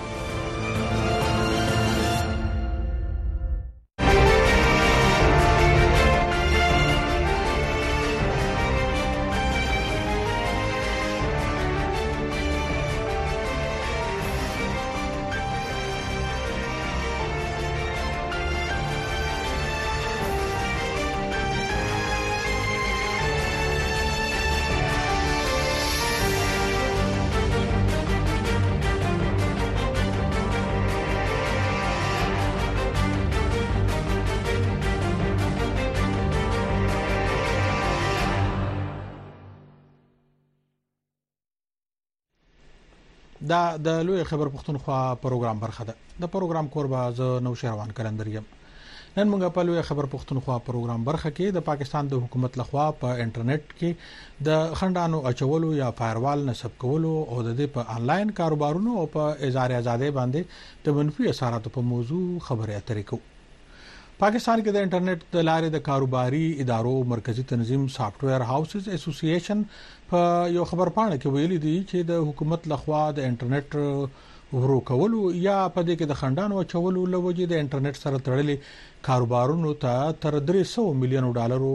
دا د لوی خبر پښتونخوا پروګرام برخه ده د پروګرام کوربه ز نو شهروان کلندر یم نن موږ په لوی خبر پښتونخوا پروګرام برخه کې د پاکستان د حکومت لخوا په انټرنیټ کې د خندانو اچولو یا فایروال نصب کولو او د دې په انلاین کاروبارونو او په اظهار ازادي باندې د منفي اثراتو په موضوع خبرې اترې کوو پاکستان کې د انټرنیټ د لارې د کاروباري ادارو مرکزی تنظیم سافټویر هاوسز اسوسییشن په یو خبر پاڼه کې ویلي دي چې د حکومت لخوا د انټرنیټ ورو کولو یا په دې کې د خندانو چولو لوجې د انټرنیټ سره تړلې کاروبارونو ته تر درې سوه میلیون ډالرو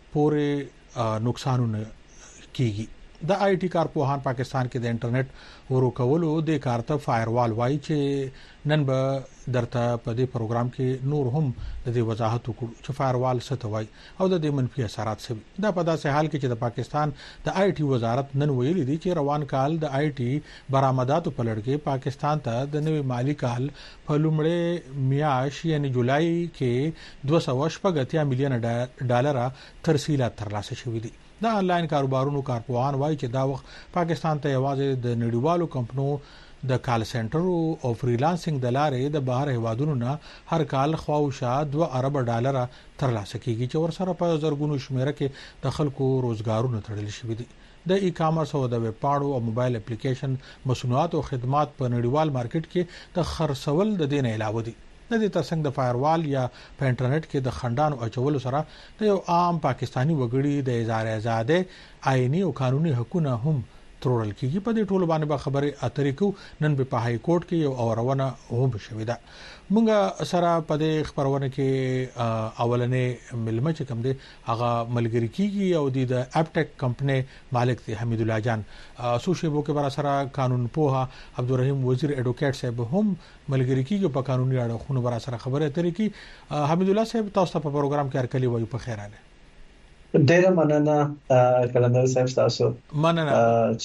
پورې نقصانونه کیږي د آی ټي کارپوهان پاکستان کې د انټرنیټ ورو کولو د کارته فایروال وایي چې نن به درته په دې پروګرام کې نور هم د دې وضاحت وکړو چې فایروال څه ته وایي او د دې منفي اثرات څه دا په داسې حال کې چې د پاکستان د آی ټي وزارت نن ویلي دی چې روان کال د آی ټي برآمداتو په لړ کې پاکستان ته د نوي مالی کال په لومړی میاشت یعنی جولای کې دوه سوه شپږ اتیا میلیون ډالر ترسیلات ترلاسه شوې دي د انلاین کاروبارونو کارپوهان وایي چې دا وخت پاکستان ته یوازې د نړیوالو کمپنیو د کال سنټرو او فریلانسینګ د لارې د بهر هیوادونو نه هر کال خواوشا دوه ارب ډالر ترلاسه کیږي چې ورسره په زرګونو شمیره کې د خلکو روزګارونه تړل شوي دي د ای کامرس او د ویب پاڼو او موبایل اپلیکیشن مصنوعات او خدمات په نړیوال مارکیټ کې د خرڅول د دین علاوه دي د دې ترڅنګ د فایروال یا په انټرنیټ کې د خندانو اچولو سره د یو عام پاکستانی وګړي د اظهار ازادي آئینی او قانوني حقوقونه هم ترورل کیږي په دې ټولو باندې به خبرې اترې کو نن په های کورټ کې یو اورونه هم شوې ده مونږ سره په دې خبرونه کې اولنې ملمه چې کوم دي هغه ملګری کیږي او د اپټیک کمپنی مالک دی حمید الله جان سوشي بو کې بر سره قانون پوها عبدالرحیم وزیر اډوکیټ صاحب هم ملګری کیږي په قانوني اړخونو بر سره خبرې اترې کی حمید الله صاحب تاسو په پروګرام کې هر کلی وایو په خیر اله ډېر مننه کلندر صاحب تاسو مننه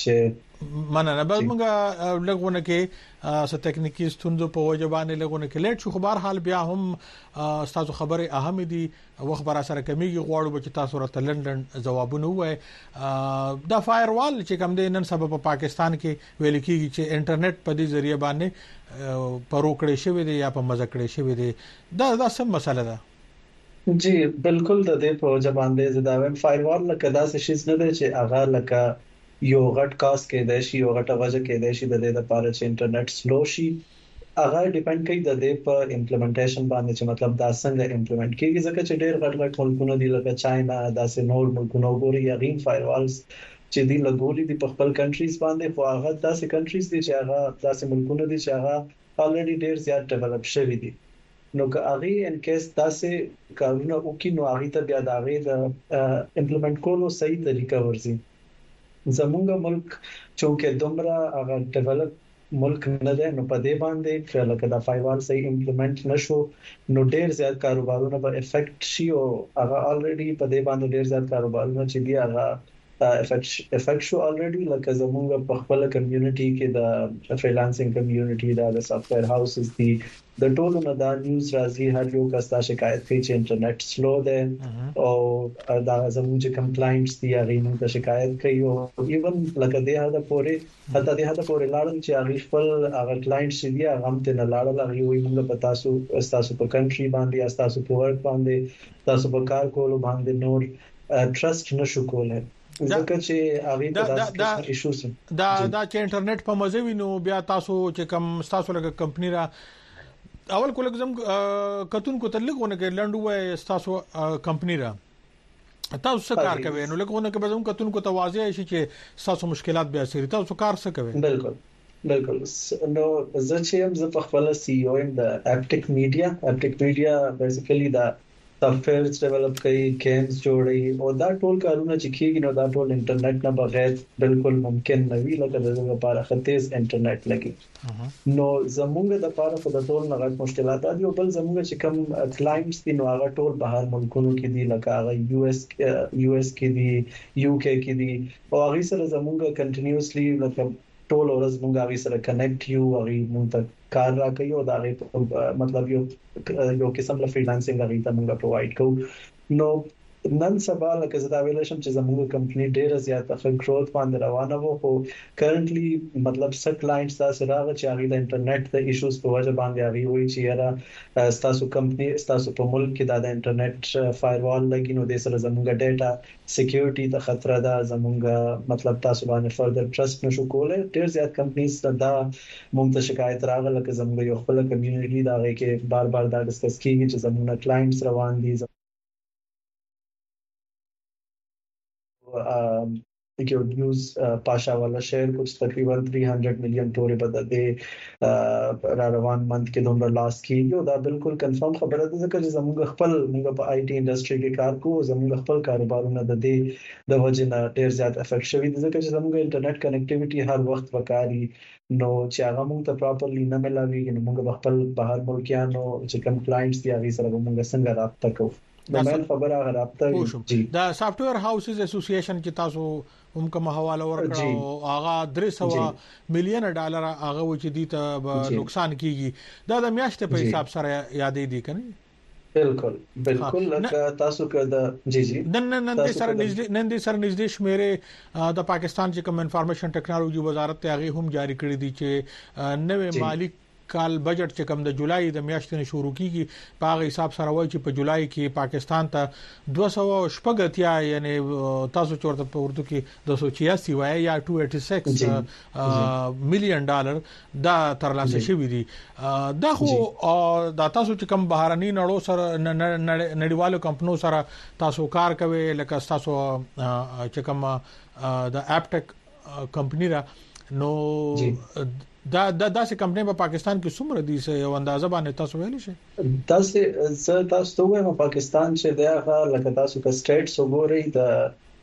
چې مننه بل موږ لګونه کې س ټکنیکی ستونزو په وجه باندې لګونه کې لیټ شو خبر حال بیا هم تاسو خبره اهم دي وخت بر سره کمیږي غواړو چې تاسو راته لندن جوابونه وای د فایروال چې کوم د نن سبب په پاکستان کې ویل کیږي چې انټرنیټ په دې ذریعہ باندې پروکړې شوی دی یا په مزکړې شوی دی دا دا سم مسله ده جی بالکل د دې په وجه باندې زداویم فایروال لکه دا څه شي نه دی چې هغه لکه یو غټ کاس کې دی شي یو غټ وجه کې دی شي د دې لپاره چې انټرنیټ سلو شي هغه ډیپند کوي د دې په امپلیمنټیشن باندې چې مطلب دا څنګه امپلیمنٹ کیږي ځکه چې ډېر غټ غټ ملکونه دي لکه چاینا داسې نور ملکونه وګوري یا غین فایروالز چې دی لګولي دي په خپل کنټریز باندې خو هغه داسې کنټریز دي چې هغه داسې ملکونه دي چې هغه الریډي ډېر زیات ډیولپ شوي دي نو که هغه ان کیس داسې کارونه وکړي نو هغه ته بیا دا غي د امپلیمنٹ کولو صحیح طریقه ورزي زموږ ملک چې دومره هغه ډیولپ ملک نه ده نو په دې باندې چې لکه دا فایروال صحیح امپلیمنٹ نشو نو ډیر زیات کاروبارونه به افیکټ شي او هغه الریډي په دې باندې ډیر زیات کاروبارونه چې دی هغه افیکټ شو الریډي لکه زموږ په خپل کمیونټي کې د فریلانسینګ کمیونټي دا د سافټویر هاوسز دي د ټولو نه دا نیوز راځي هر یو کس دا شکایت کوي چې انټرنیټ سلو ده او دا زموږ کمپلاینټس دي هغه موږ ته شکایت کوي او ایون لکه د هغه پورې حتی د هغه پورې لاړل چې هغه خپل هغه کلاینټس دي هغه هم ته نه لاړل هغه وي موږ په تاسو تاسو په کنټري باندې تاسو په ورک باندې تاسو په کار کولو باندې نور ټرست نشو کولای ځکه چې هغه په داسې ایشوز دا دا چې انټرنیټ په مزه وینو بیا تاسو چې کوم تاسو لګ کمپنی را اول کله زم کتون کو تلګونه کې لندو وای تاسو کمپنی را تاسو څه کار کوي نو لګونه کې به زم کتون کو توازی شي چې تاسو مشکلات بیا سری تاسو کار څه کوي بالکل بالکل نو زه چې هم زه په خپل سی او ام د اپټیک میډیا اپټیک میډیا بیسیکلی دا سافټویرز ډیولپ کوي گیمز جوړي او دا ټول کارونه چې کیږي نو دا ټول انټرنیټ نه بغیر بالکل ممکن نه وی لکه دغه لپاره ختیز انټرنیټ لګي نو زموږ د لپاره په ټول نه غټ مشکلات دي او بل زموږ چې کوم کلاینټس دي نو هغه ټول بهر ملکونو کې دي لکه هغه یو اس یو اس کې دي یو کې کې دي او هغه سره زموږ کنټینیوسلی لکه ټول ورځ موږ هغه سره کنیکټ یو هغه موږ ته کار راکوي او دا مطلب یو یو قسم له فریلانسینګ هغه ته موږ پرووایډ کوو نو نن سبا لکه زدا ویل شم چې زموږ کمپنی ډیره زیاته ښه گروث باندې روانه وو خو کرنټلی مطلب څه کلاینټس تاسو راغی چې هغه د انټرنیټ د ایشوز په وجه باندې هغه وایي چې یاره تاسو کمپنی تاسو په ملک کې د انټرنیټ فایروال لګي نو د سره زموږ ډاټا سکیورټي ته خطر ده زموږ مطلب تاسو باندې فردر ټرست نشو کولای ډیر زیات کمپنیز دا موږ ته شکایت راغله لکه زموږ یو خپل کمیونټي دا غي کې بار بار دا ډسکس کیږي چې زموږ کلاینټس روان دي یو نیوز پاشا والا شهر کچھ تقریباً تین سو ملین ټورې بده را روان منت کې دومره لاس کیږي او دا بالکل کنفرم خبره ده ځکه چې زموږ خپل موږ په آی ټي انډستری کې کار کوو زموږ خپل کاروبارونه د دې د وجه نه ډیر زیات افیکټ شوی دي ځکه چې زموږ انټرنیټ کنیکټیویټي هر وخت وکاري نو چې هغه موږ ته پراپرلی نه ملاويږي نو موږ خپل بهر ملکیانو چې کوم کلاینټس دي هغه سره موږ څنګه رابطه کوو د مین خبره هغه رابطه دا سافټویر هاوسز اسوسییشن کې تاسو هم کوم حواله ورکړو هغه درې سوه میلیون ډالر هغه و چې دي ته نقصان کیږي دا د میاشتې په حساب سره یادې دي کنه بالکل بالکل لکه تاسو کده جی جی نن نن نن سره نږدې نن د سره نږدې شمیره د پاکستان چې کوم انفارمیشن ټیکنالوژي وزارت ته هغه هم جاری کړی دي چې نوې مالی کال بجټ چې کوم د جولای د میاشتې نه شروع کیږي په هغه حساب سره وایي چې په جولای کې پاکستان ته دوه سوه شپږ یعنی تاسو چورته په اردو کې دوه سوه چھیاسی وایي یا دوه سوه شپږ میلیون ډالر دا ترلاسه شوی دي دا خو دا تاسو چې کوم بهرني نړو سره نړیوالو کمپنیو سره تاسو کار کوي لکه تاسو چې کوم د اپټیک کمپنی را نو دا د داسې کمپنۍ په پاکستان کې څومره دي څه یو اندازه باندې تاسو ویل شي تاسو زه تاسو ته وایم پاکستان چې دا لکه تاسو کا سټیټس وګورئ د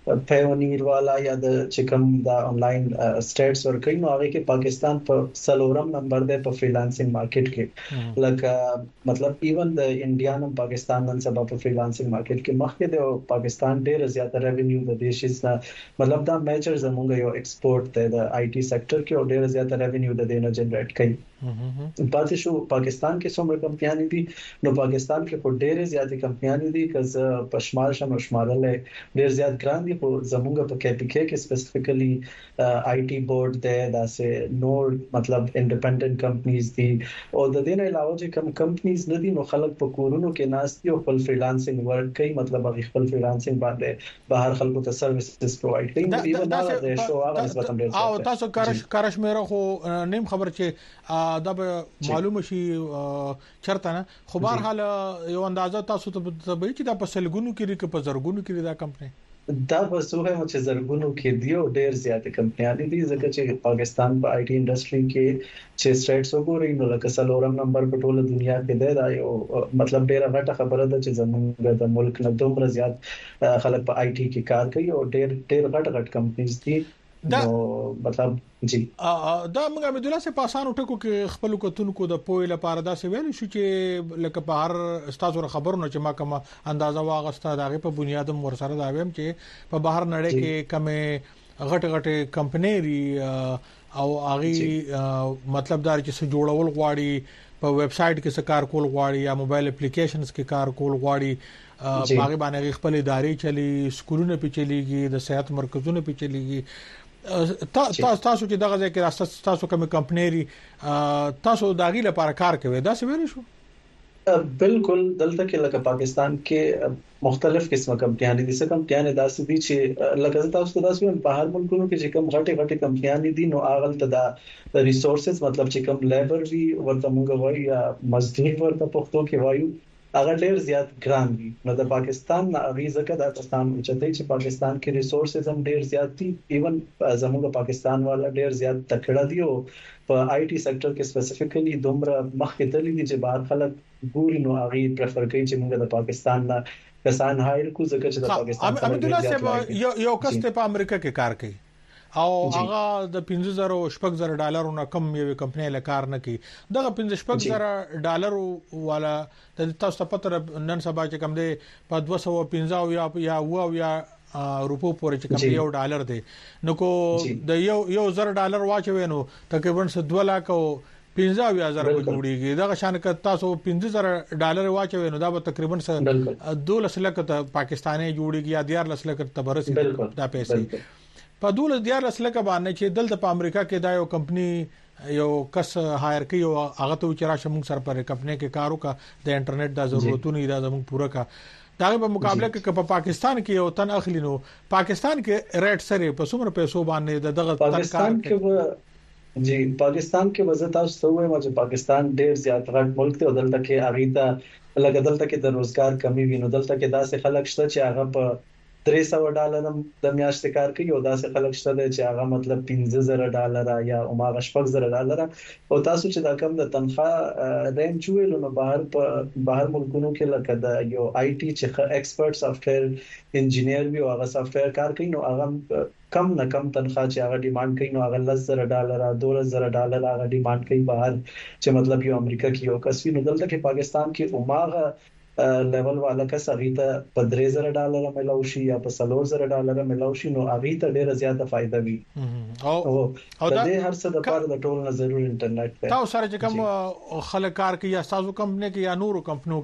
پیونیر والا یا د چکم دا آنلاین سټیټس ورکوي نو هغه کې پاکستان په سلورم نمبر دی په فریلانسینګ مارکیټ کې لکه مطلب ایون د انډیا نن پاکستان نن سبا په فریلانسینګ مارکیټ کې مخکې دی او پاکستان ډېر زیات ریونیو د دیشز نه مطلب دا میجر زمونږ یو ایکسپورټ دی د آی ټي سېکټر کې او ډېر زیات ریونیو د دې نه جنریټ کوي پاتې شو پاکستان کې څومره کمپنیانې دي نو پاکستان کې په ډېر زیاتې کمپنیانې دي کز پښمال شمه شمارل ډېر زیات ګران دي خو زمونږ په کې پی کې کې سپیسیفیکلی آی ټي بورډ دی داسې نور مطلب انډیپندنٹ کمپنیز دي او د دې نه علاوه چې کم کمپنیز نه دي نو خلک په کورونو کې ناست دي او خپل فریلانسینګ ورک کوي مطلب هغه خپل فریلانسینګ باندې بهر خلکو ته سروسز پرووایډ کوي نو ایون دا د شو هغه نسبت هم ډېر او تاسو کارش کارش مېره خو نیم خبر چې دا معلومه شي چرته نه خو بهر حال یو اندازه تاسو ته به چې دا په سلګونو کې لري په زرګونو کې دا کمپنی دا وسوه مو چې زرګونو کې دی او ډېر زیات کمپنیانې دي ځکه چې پاکستان په آی ټي انډستری کې چې سټیټس وګورئ نو لکه څلورم نمبر په ټوله دنیا کې دی دا یو مطلب ډېر غټه خبره ده چې زموږ د ملک نه دومره زیات خلک په آی ټي کې کار کوي او ډېر ډېر غټ غټ کمپنیز دي دا مطلب جی دا موږ امید الله سے پاسانو ټکو کې خپل کوتونکو د پوی لپاره دا سی ویل شو چې لکه په هر استاد خبرونه چې ما کوم اندازه واغسته دغه په بنیاد مور سره دا ویم چې په بهر نړۍ کې کمه غټ غټ کمپنی او هغه مطلب دار چې څه جوړول غواړي په ویب سټ کې څه کار کول غواړي یا موبایل اپلیکیشنز کې کار کول غواړي باغ باندې خپل ادارې چلی سکولونه په چلیږي د صحت مرکزونه په چلیږي تاسو تاسو چې دغه ځای کې تاسو کوم کمپنی تاسو داغي لپاره کار کوي دا څه ویل شو بالکل دلته کې لکه پاکستان کې مختلف قسمه کمپنیانې دي څه کمپنیانې داسې دي چې لکه تاسو ته داسې په بهر ملکونو کې چې کوم غټي غټي کمپنیانې دي نو اغل ته دا ریسورسز مطلب چې کوم لیبر وی ورته موږ وایو یا مزدور ورته پښتو کې وایو هغه ډېر زیات ګران دي نو د پاکستان غي ځکه د پاکستان چې چې پاکستان کې ریسورسز هم ډېر زیات دي ایون زموږ پاکستان والا ډېر زیات تکړه دي او په آی ټي سېکټر کې سپیسیفیکلی دومره مخکې تللي دي چې بهر خلک ګوري نو هغه پریفر کوي چې موږ د پاکستان نه کسان هایر کو ځکه چې د پاکستان امید الله صاحب یو یو کس ته په امریکا کې کار کوي او هغه د پنځه زره شپږ زره ډالرونو کم یو کمپنی له کار نه کوي دغه پنځه شپږ زره ډالر والا د تاسو په تر نن سبا چې کم دی په دوه سوه پنځه یا یا و یا روپو پورې چې کم یو ډالر دی نو کو د یو یو زره ډالر واچوي نو تقریبا دوه لک او پنځه یا زره جوړیږي دغه شان ک تاسو پنځه زره ډالر واچوي نو دا به تقریبا دولس لک ته پاکستاني جوړیږي یا دیار لس لک ته برسي دا پیسې په دولس دیار لس لک باندې چې دلته په امریکا کې دا یو کمپنی یو کس هایر کوي او هغه ته چې راشه موږ سره پر کمپنی کې کارو کا د انټرنیټ د ضرورتونو دا زموږ پوره کا دا په مقابله کې په پاکستان کې یو تن اخلي نو پاکستان کې ریټ سره په څومره پیسو باندې دغه پاکستان کې جی پاکستان کې وزت تاسو ته وایم چې پاکستان ډېر زیات غټ ملک دی او دلته کې اغیدا لکه دلته کې د روزګار کمی وینو دلته کې داسې خلک شته چې هغه په درې سوه ډالر د میاشتې کار کوي او داسې خلک شته چې هغه مطلب پنځه زره ډالر یا عمره شپږ زره ډالر او تاسو چې دا کم د تنخواه رینج ویل نو بهر په بهر ملکونو کې لکه د یو آی ټي چې ایکسپرت سافټویر انجینیر وي او هغه سافټویر کار کوي نو هغه کم نه کم تنخواه چې هغه ډیماند کوي نو هغه لس زره ډالر دولس زره ډالر هغه ډیماند کوي بهر چې مطلب یو امریکا کې یو کس وي نو دلته کې پاکستان کې عمره لیول والا کس هغه ته په درې زره ډالر ملاوي شي یا په څلور زره ډالر ملاوي شي نو هغه ته ډیره زیاته فائدہ وي او او دا هر څه د پاره د ټول نه ضروري انټرنیټ ته تاسو سره چې کوم خلک کار کوي یا تاسو کمپنی کې یا نورو کمپنیو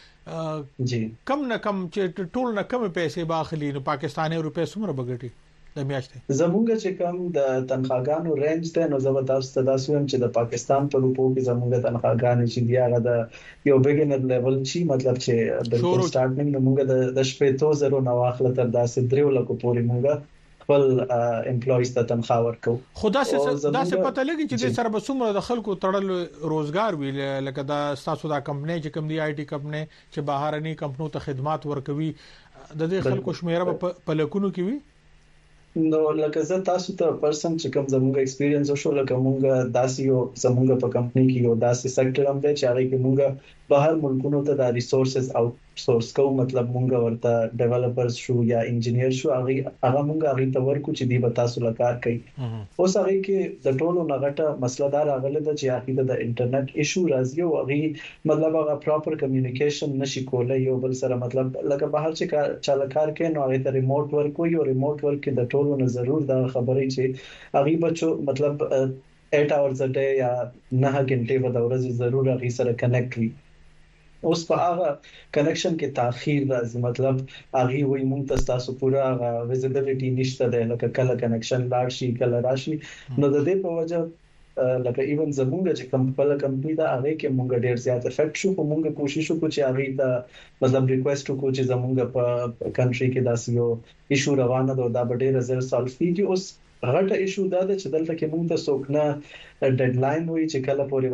کې جی کم نه کم چې ټول نه کم پیسې باخلي نو پاکستاني روپے څومره بغټي د میاشتې زمونږ چې کوم د تنخواګانو رینج ده نو زه تاسو ته دا سوم چې د پاکستان په روپو کې زمونږ تنخواګانې چې دی هغه د یو بیګنر لیول شي مطلب چې د سٹارټینګ موږ د د شپږ زره نو واخله تر داسې درې لکو پورې موږ خپل امپلویز ته تنخواه ورکو خدا سه دا څه پته لګي چې د سر بسومره د خلکو تړل روزګار ویل لکه دا تاسو دا کمپنی چې کوم دی آی ټي کمپنی چې بهرني کمپنیو ته خدمات ورکوي د دې خلکو شمیره په لکونو کې وي نو لکه زه تاسو ته پرسن چې کوم زموږ ایکسپیرینس وشو لکه مونږ داسې یو زموږ په کمپنی کې یو داسې سېکټر هم دی چې هغه کې مونږ بهر ملکونو ته د ریسورسز او سورس کو مطلب مونږ ورته ډیولپرز شو یا انجینیر شو هغه هغه مونږ هغه ته ورکو چې دی به تاسو لکار کوي اوس هغه کې د ټولو نغټه مسله دار هغه د چې هغه د انټرنیټ ایشو راځي او هغه مطلب هغه پراپر کمیونیکیشن نشي کولای یو بل سره مطلب لکه بهر چې چاله کار کوي نو هغه ته ریموټ ورک وي او ریموټ ورک د ټولو نه ضرور دا خبرې چې هغه بچو مطلب eight hours a day یا نه غنټې په ورځ ضرور هغه سره کنیکټ وي اوس په هغه کنیکشن کې تاخير راځي مطلب هغه وي مونږ تاسو پورا ویزیبিলিټي نشته ده لکه کله کنیکشن لاړ شي کله راشي نو د دې په وجه لکه ایون زمونږ چې کوم بل کمپنی دا هغه کې مونږ ډیر زیات افیکټ شو مونږ کوشش وکړو چې هغه دا مطلب ریکوست وکړو چې زمونږ په کنټری کې داسې یو ایشو روانه ده دا ډیر زر سالف کیږي اوس غټه ایشو دا ده چې دلته کې مونږ ته څوک نه ډیډلاین وي چې کله پورې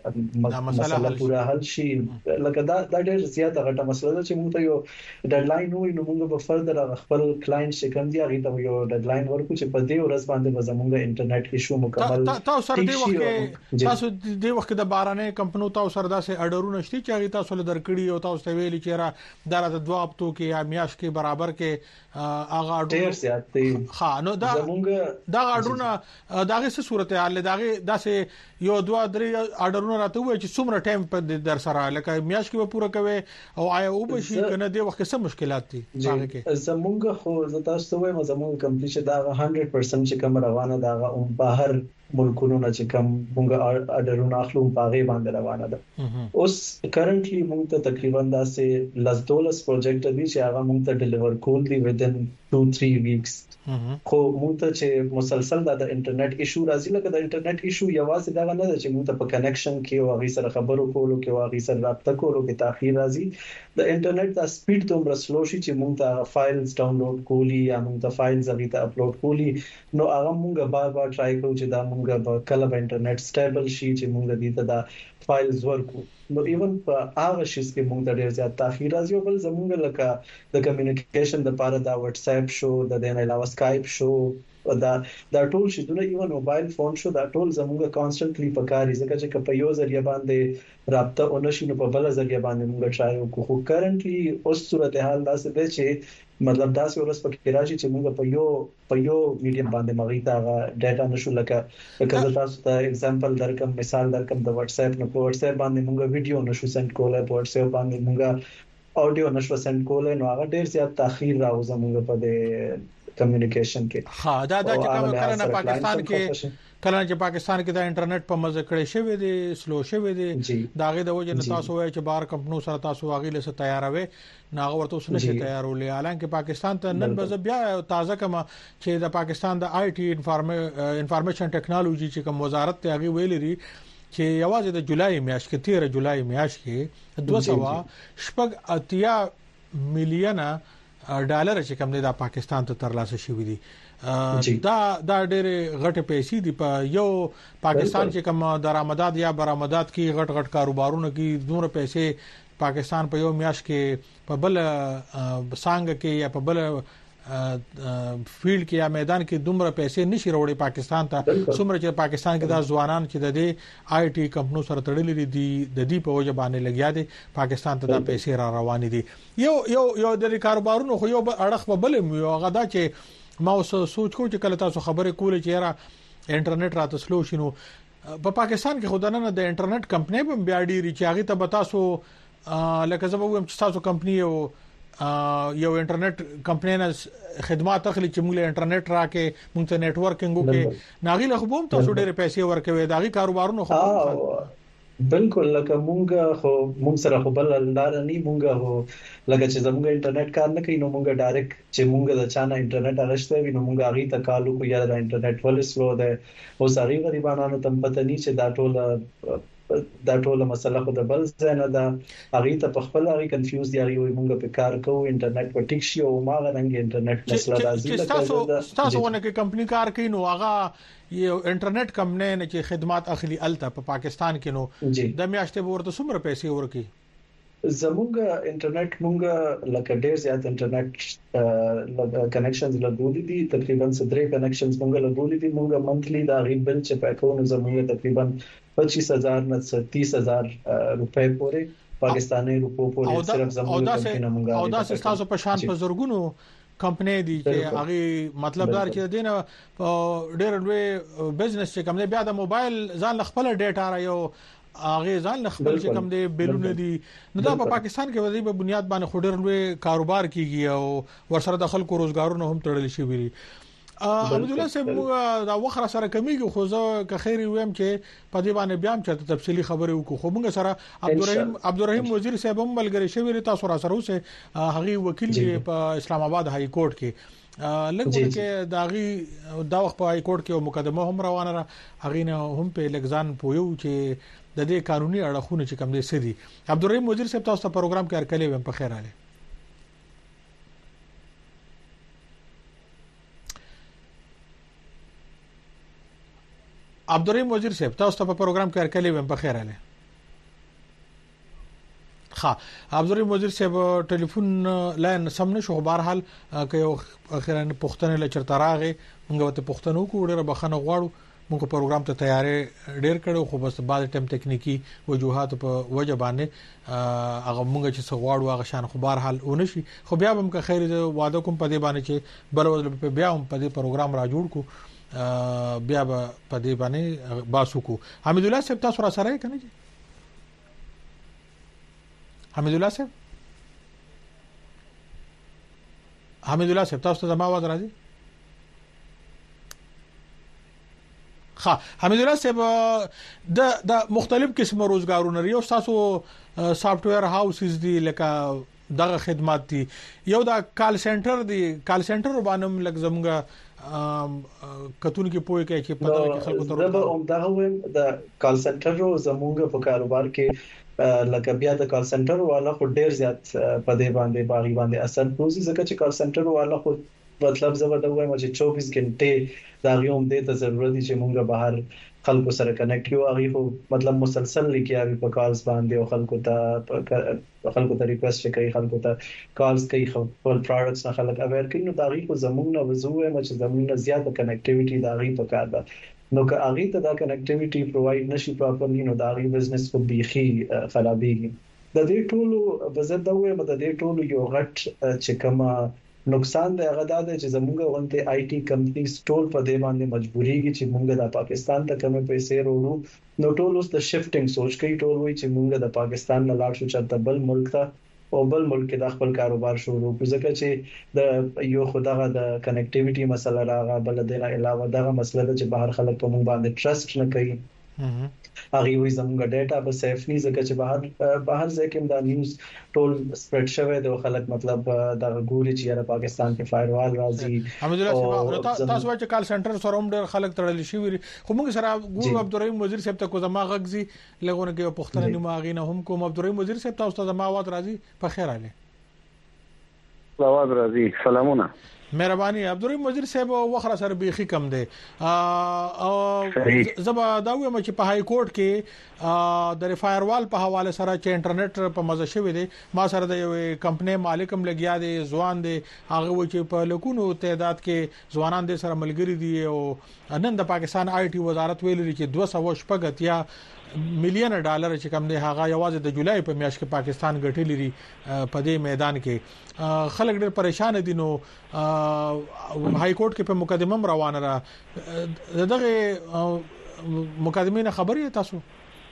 ودا مسله پورا حل شي لکه دا د ډېر زیاته غټه مسله ده چې مونږ ته یو ډیډلاین وي نو مونږ به فردر خپل کلاینټ چې کوم دی هغه ته یو ډیډلاین ورکو چې په دې ورځ باندې به زمونږ انټرنیټ ایشو مکمل تاسو سره دی وخت تاسو د وخت د بارانه کمپنیو تاسو سره داسې اډرونه شته چې هغه تاسو له درکړي او تاسو ته ویلي چې را دا د دوه هفتو کې یا میاش کې برابر کې هغه ډېر زیات دی ها نو دا دا اډرونه داغه څه صورت حال داغه داسې یو دوه درې اډرونه راته وای چې څومره ټایم په در سره لکه میاش کې پوره کوي او آیا او به شي کنه د وخت څه مشکلات دي هغه کې زمونږ خو تاسو ته وایم زمونږ کمپنی چې دا one hundred percent چې کوم روانه دا هم بهر ملکونو نه چې کوم مونږ اډرونه اخلو په هغه باندې روانه ده اوس کرنټلی مونږ ته تقریبا داسې لاس دولس پروجیکټ دي چې هغه مونږ ته ډیلیور کول دي within two three weeks خو مونږ ته چې مسلسل د انټرنیټ ایشو راځي لکه د انټرنیټ ایشو یوازې دا نه ده چې مونږ ته په کنیکشن کې او هغه سره خبرو کولو کې او هغه سره رابطه کولو کې تاخير راځي د انټرنیټ د سپیډ دومره سلو شي چې مونږ ته فایلز ډاونلوډ کولی یا مونږ ته فایلز هغه ته اپلوډ کولی نو هغه مونږ بار بار ټرای کوو چې دا مونږ په کله به انټرنیټ سټیبل شي چې مونږ دې ته دا فایلز ورکو نو ایون په هغه شي چې مونږ ته ډیر زیات تاخير راځي او بل زمونږ لکه د کمیونیکیشن لپاره دا واتس اپ شو د دې نه علاوه سکایپ شو دا دا ټول شي دونه ایون موبایل فون شو دا ټول زمونږ کانستنټلی پکاري ځکه چې په یو ذریعہ باندې رابطه اونشي نو په بل ذریعہ باندې موږ ټرای وکړو خو کرنټلی اوس صورتحال دا څه ده چې مطلب دا څه ورس پکې راشي چې موږ په یو په یو میډیم باندې مغی دا ډاټا نشو لکه لکه تاسو ته اگزامپل درکم مثال درکم د واتس اپ نو په واتس اپ باندې موږ ویډیو نشو سند کولای په واتس اپ باندې موږ اډیو نشو سند کولای نو هغه ډیر زیات تاخير راوځي موږ په دې کمیونیکیشن کې ها دا دا چې کوم کله نه پاکستان کې کله چې پاکستان کې دا انټرنیټ په مزه کړی شوی دی سلو شوی دی داغه د وجه نه تاسو وایي چې بار کمپنیو سره تاسو واغې له تیاروي ناغه ورته اوس نشي تیارولې حالانکه پاکستان ته نن بز بیا تازه کما چې د پاکستان د آی ټي انفارمیشن ټیکنالوژي چې کوم وزارت ته هغه ویلي دي چې یوازې د جولای میاشت کې تیرہ جولای میاشت کې دوه سوه شپږ اتیا میلیونه ډالر چې کوم دی د پاکستان ته ترلاسه شوی دي دا دا ډېر غټ پیسې دي په یو پاکستان چې کوم درآمدات یا برآمدات کې غټ غټ کاروبارونه کې دومره پیسې پاکستان په یو میاشت کې په بل سانګ کې یا په بل فیلډ کې یا میدان کې دومره پیسې نشي وروړي پاکستان ته څومره چې پاکستان کې د ځوانان چې د دې آی ټي کمپنیو سره تړلې دي د دې په وجه باندې لګیا دي پاکستان ته د پیسې را روان دي یو یو یو د کاروبارونو خو یو اړخ په بل یو غدا چې ما اوس سوچ کو چې کله تاسو خبرې کولې چې را انټرنیټ راته سلو شینو په پاکستان کې خدانه د انټرنیټ کمپنۍ په بیا ډیری چې هغه ته بتاسو لکه زه ووایم چې تاسو کمپنۍ یو یو انټرنیټ کمپنۍ نه خدمات اخلي چې موږ له انټرنیټ راکې موږ ته نتورکینګ وکړي ناغي له خو هم تاسو ډېر پیسې ورکوي داغي کاروبارونو خو بالکل لکه مونږ خو مونږ سره خو بل لار نه مونږ هو لکه چې زموږ انټرنیټ کار نه کوي نو مونږ ډایرکټ چې مونږ د چانه انټرنیټ اغشته وي نو مونږ هغه ته کالو کو یا د انټرنیټ ول سلو ده او ساري غریبانو ته پته نه چې دا ټول دا ټول مسله خو د بل ځای نه ده هغه ته په خپل هغه کنفیوز دي هغه مونږ په کار کوو انټرنیټ په ټیک شي او ما غوښنه انټرنیټ مسله راځي تاسو تاسو ونه کې کمپنی کار کوي نو هغه یو انټرنیټ کمپنۍ نه چې خدمات اخلي الته په پاکستان کې نو د میاشتې ورته څومره پیسې ورکي زموږ انټرنیټ مونږ لکه ډیر زیات انټرنیټ کنیکشنز لګولې دي تقریبا درې کنیکشنز مونږ لګولې دي مونږ منثلی دا غي بل چې پاکو نو زموږ تقریبا پچیس ہزار نه تیس ہزار روپے پورې پاکستاني روپو پورې صرف زموږ کمپنی مونږه او دا تاسو په شان په زورګونو کمپنی دي چې هغه مطلب دار چې دینه ډېر لوی بزنس چې کوم دی بیا د موبایل ځان خپل ډیټا را یو هغه ځان خپل چې کوم دی بیلونه دي نو دا په پاکستان کې وظیفه بنیاد باندې خډر لوی کاروبار کیږي او ورسره د خلکو روزګارونه هم تړل شي وي حمید الله صاحب دا وخره سره کمیږي خو زه که خیر ویم چې په دې باندې بیا هم چرته تفصیلی خبره وکړو خو موږ سره عبدالرحیم عبدالرحیم وزیر صاحب هم ملګری شوی تاسو را سره اوسه هغه وکیل دی په اسلام آباد های کورټ کې لکه کې داغي دا وخت په های کورټ کې مقدمه هم روانه را هغه نه هم په لګزان پویو چې د دې قانوني اړخونه چې کوم دي سدي عبدالرحیم وزیر صاحب تاسو ته پروګرام کې هرکلی ویم په خیر اله عبدالرحیم وزیر صاحب تاسو ته په پروګرام کې هرکلی ویم په خیر اله ها عبدالرحیم وزیر صاحب ټلیفون لاین سم نشو بهر حال کې اخیرا پښتنه لچرته راغې موږ ته پښتنو کو ډېر بخنه غواړو موږ پروګرام ته تیارې ډېر کړو خو بس بعد ټیم تکنیکی وجوهات په وجه باندې هغه موږ چې سغواړو هغه شان خو بهر حال ونشي خو بیا هم که خیر واده کوم په دې باندې چې بل ول بیا هم په دې پروګرام را جوړ کو بیا په دې باندې باسو کو حمید الله صاحب تاسو را سره کنه جی حمید الله صاحب حمید الله صاحب تاسو ته ما आवाज راځي ها حمید الله صاحب د د مختلف قسمه روزګارونه لري او تاسو سافټویر هاوسز دي لکه دغه خدمات دي یو دا کال سنټر دی کال سنټر باندې لکه زموږه کتون کې پوي کې چې پتا کې خلکو ته دا هم دا هم د کال سنټر زموږه په کاروبار کې لکه بیا د کال سنټر والا خو ډیر زیات په دې باندې باغی باندې اثر پروزي ځکه چې کال سنټر والا خو مطلب زبر دا وایم چې چوبیس غنټه دا یوم دې ته ضرورت دي چې مونږه بهر خلکو سره کنیکټ یو هغه خو مطلب مسلسل لیکي په کالز باندې او خلکو ته خلکو ته ریکوست کوي خلکو ته کالز کوي خپل پروډکټس نه خلک اویر کوي نو دا غي خو زمونږ نه وزوه مچ زمونږ نه زیاته کنیکټیویټي دا غي په کار ده نو که هغه ته دا کنیکټیویټي پروواید نشي پراپرلی نو دا غي بزنس کو بيخي خرابيږي د دې ټولو بزد دا وایم د دې ټولو یو غټ چې کما نقصان دی هغه دا چې زموږ غونډه آی ټي کمپنیز ټول په دې باندې مجبوريږي چې موږ د پاکستان ته کومه پیسې وروړو نو ټول اوس د شفټینګ سوچ کوي ټول وایي چې موږ د پاکستان نه لاړ شو چې بل ملک ته او بل ملک د خپل کاروبار شروع کړو ځکه چې د یو خدغه د کنیکټیویټي مسله راغله بل د نه علاوه دغه مسله چې بهر خلک په موږ باندې ټرست نه کوي هغه وي زموږ ډاټا به سیف نه ځکه چې بهر بهر ځکه دا نیوز ټول سپریډ شوی دی خلک مطلب دا ګوري چې پاکستان کې فایروال راځي حمید الله صاحب تاسو چې کال سنټر سره هم ډېر خلک تړل شي خو موږ سره ګورو عبدالرحیم وزیر صاحب ته کو زما غږزي لګونه کې پښتنه نیمه غینه هم کوم عبدالرحیم وزیر صاحب تاسو ته زما आवाज راځي په خیر اله आवाज راځي سلامونه مهرباني عبدالرحیم وزیر صاحب وخره سره بيخي کم دي او زبا دا وایم چې په های کورټ کې د فایروال په حواله سره چې انټرنیټ په مزه شوی دی ما سره د یو کمپنی مالکم لګیا دي ځوان دي هغه و چې په لکونو تعداد کې ځوانان دي سره ملګری دي او نن د پاکستان آی ټي وزارت ویل لري چې دوه سوه شپږ یا مليون ډالر چې کوم دی هغه یوازې د جولای په میاشت کې پاکستان ګټلی لري په دې میدان کې خلک ډېر پریشان دي نو های کورټ کې په مقدمه روانه را دغه مقدمه خبرې تاسو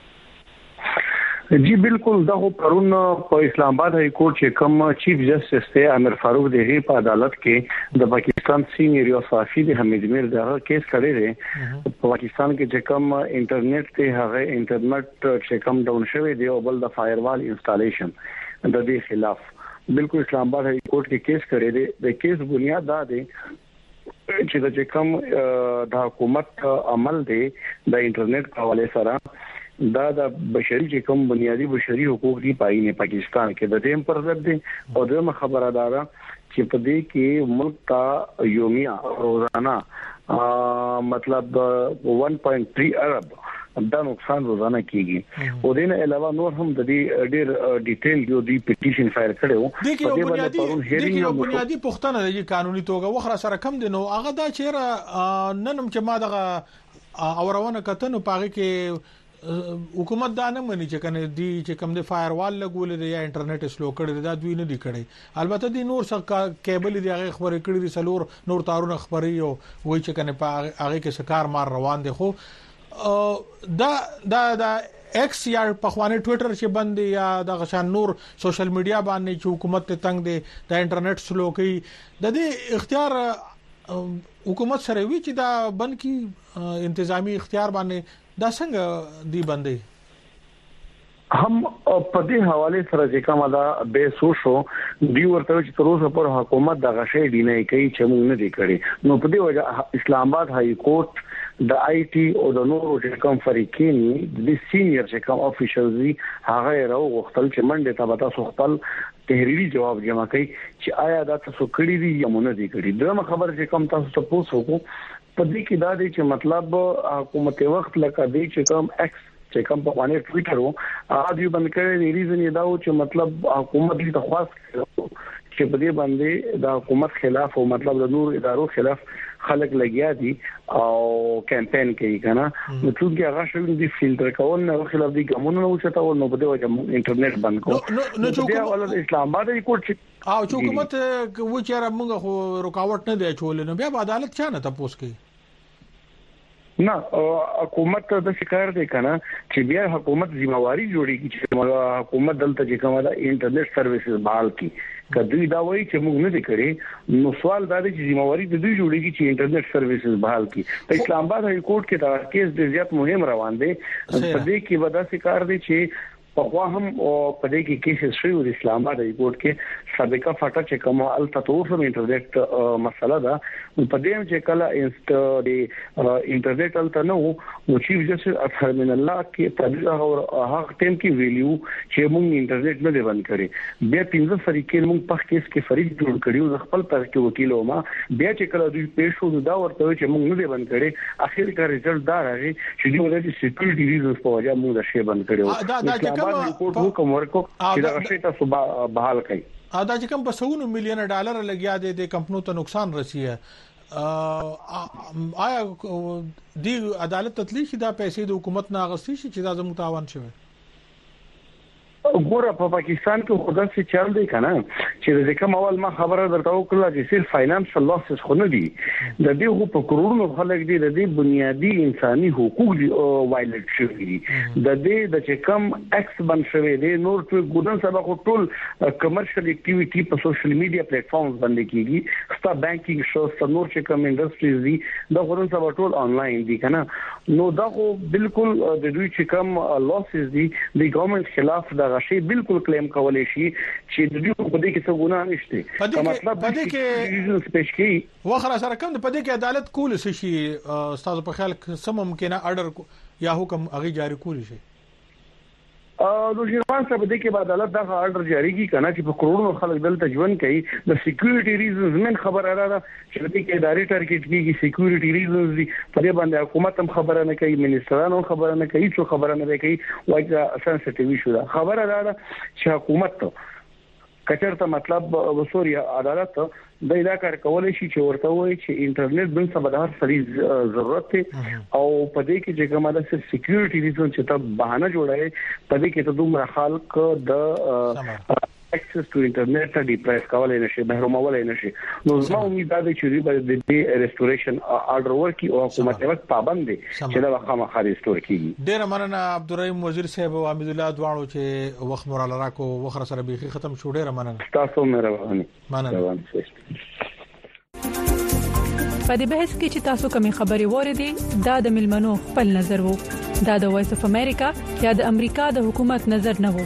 جی بالکل دا پرون په اسلام آباد های کورټ چې کوم چیف جسټس ته امیر فاروق دغه په عدالت کې د پاکستان سینیئر صحافي د حمید میر دغه کیس کړی دی په پاکستان کې چې کوم انټرنیټ ته هغه انټرنیټ چې کوم ډاون شوی دی او بل د فایروال انسټالیشن د دې خلاف بالکل اسلام آباد های کورټ کې کیس کړی دی د کیس بنیاد دا دی چې د کوم د حکومت عمل دی د انټرنیټ په حواله سره دا د بشري چې کوم بنیادی بشري حقوق دی پاینه پاکستان کې د دې پر ضد دي او دغه خبره دارا چې په دې کې ملک تا یومیا روزانه مطلب one point three ارب دا نقصان روزانه کیږي او دین علاوه نور هم د دې ډېر ډیټیل یو دی پټیشن فایل کړو په دې باندې د یو بنیادی پښتنه د قانوني توګه وخره سره کم دي نو هغه دا چیرې ننم چې ما دغه اورونه کتنو پاره کې حکومت دا نه مني چې کنه دی چې کوم د فایر وال لګول دی یا انټرنیټ سلو کړی دا دوی نه دی کړی البته دی نور څه کیبل دی هغه خبرې کړی دي سلور نور تارونه خبرې او وای چې کنه په هغه کې سکار مار روان دي خو دا دا دا ایکس یا په خوانه ټوئیټر چې بند یا د غشان نور سوشل میډیا باندې چې حکومت ته تنگ دی د انټرنیټ سلو کوي د دې اختیار حکومت سره وی چې دا بند کی انتظامی اختیار باندې دا څنګه دی باندې هم په دې حواله سره چې کومه دا به سوشو دی ورته چې تر اوسه پر حکومت د غشې دی نه کوي چې موږ نه دی کړی نو په دې وجه اسلام آباد های کورټ د آی ټي او د نورو چې کوم فریقین د سینیئر چې کوم افیشلز دي هغه راو غوښتل چې منډه ته به تاسو خپل تحریری جواب جمع کړئ چې آیا دا تاسو کړی دي یا مونږ نه دي کړی دغه خبر چې کوم تاسو ته پوښتنه په دې کې دا دی چې مطلب حکومت وخت لکه دی چې کوم ایکس چې کوم په باندې ټوئیټر وو ا دې باندې کړی دی ریزن یې دا و چې مطلب حکومت دې تخواست چې په دې باندې د حکومت خلاف او مطلب د نور ادارو خلاف خلک لګیا دي او کمپاین کوي کنه نو څنګه هغه شوی دي فلټر کول نه خلاف دي کومونه نو چې تاول نو په دې وجه انټرنیټ بند کو نو چې ول اسلام آباد یې کوټ او چې حکومت و چې را موږ خو رکاوټ نه دی چول نو بیا عدالت چانه تاسو کوي نه حکومت ته د شکایت دی کنه چې بیا حکومت ذمہواری جوړیږي چې حکومت دلته چې کومه دا انټرنیټ سرویسز بحال کی کدی دا وایي چې موږ نه کړی نو سوال دا دی چې ذمہواری د دوی جوړیږي چې انټرنیټ سرویسز بحال کی په اسلام آباد های کورټ کې دا کیس ډیر زیات مهم روان دی په دې کې ودا شکار دی چې په خوا هم په دې کې کیسز شوی د اسلام آباد های کورټ کې سابقہ فاټا چې کوم التطور فم انټرنیټ مسله ده په دې چې کله انست د انټرنیټ الته نو نو چیف جسټس اطهر من الله کې په هغه ټیم کې ویلیو چې موږ انټرنیټ نه دی بند کړی بیا پنځه فریقین موږ په کیس کې فریق جوړ کړیو خپل پر کې وکیل ما بیا چې کله دوی پېښ شو دا ورته چې موږ نه دی بند کړی اخر کا رزلټ دا راغی چې دوی د سکیورټي ریزنز په وجه موږ د شی بند کړو اسلام آباد حکومت ورکو چې دا شی تاسو بحال کړئ دا چې کوم په سونو میلیون ډالر لګیا دي د کمپنیو ته نقصان رسیه آیا دی عدالت تطلیق دا پیسې د حکومت نه غوښتي چې دا زموږ تاوان شوی ګوره په پاکستان کې خدا سي چل دی کنه چې د کوم اول ما خبره درته وکړه چې صرف فاینانشل لاسز خو نه دي د دې په کروڑونو خلک دي د دې بنیادی انساني حقوق وایلیټ شوی دي د دې د چې کوم ایکس بن شوی دي نور ټول ګودن سبا ټول کمرشل اکټیویټي په سوشل میډیا پلیټ فارمز باندې کیږي ستا بانکینګ شو ستا نور چې کوم انډستریز دي دا ګودن سبا ټول انلاین دي کنه نو دا خو بالکل د دوی چې کوم لاسز دي د ګورنمنت خلاف د غشي بالکل کلیم کولای شي چې د دې په دې کې څه ګناه نشته مطلب په دې کې ریزن سپیش کې واخره سره کوم په دې کې عدالت کول شي استاد په خیال سم ممکنه اورډر یا حکم هغه جاری کول شي نو ژوند څخه د کې عدالت دا اورډر جاری کی کنه چې په کروڑونو خلک دلته ژوند کوي د سکیورټي ریزنز من خبره را ده چې د کې ادارې ټارګټ کیږي سکیورټي ریزنز دي په دې باندې حکومت هم خبره نه کوي منیسټرانو خبره نه کوي څو خبره نه کوي وايي سنسټیوي شو دا خبره را ده چې حکومت کچرته مطلب وسوریا عدالت د دا کار کولای شي چې ورته وایي چې انټرنیټ بل څه بدار سړي ضرورت او په دې کې چې کومه د سکیورټي ریزن چې ته بهانه جوړای په دې کې ته دومره خلک د access to internet ته ډیپریس کولای نشي محرومولای نشي نو زما امید ده چې دوی د دې ریسټوریشن اورډر ورکي او حکومت یې پابند دي چې دا خامخا ریسټور کیږي ډیر مننه عبدالرحیم وزیر صاحب او حمید الله دوانو چې وخت مور لراکو وخت سره بيخي ختم شو ډیر مننه تاسو مهرباني مننه په دې بحث کې چې تاسو کومې خبرې وریدي دا د ملمنو خپل نظر وو دا د وایس اف امریکا یا د امریکا د حکومت نظر نه وو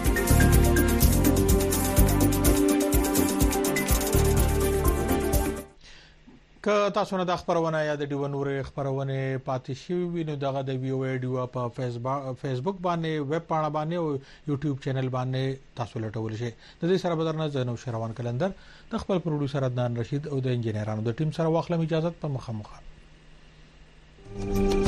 که تاسو نه د خبرونه یا د ډیو نور خبرونه پاتې شوي نو دغه د وی او ډیو په فیسبوک باندې ویب پاڼه باندې او یوټیوب چینل باندې تاسو لټول شئ د دې سره بدرنه زنو شروان کلندر د خپل پروډوسر عدنان رشید او د انجینرانو د ټیم سره واخلم اجازه په مخه مخه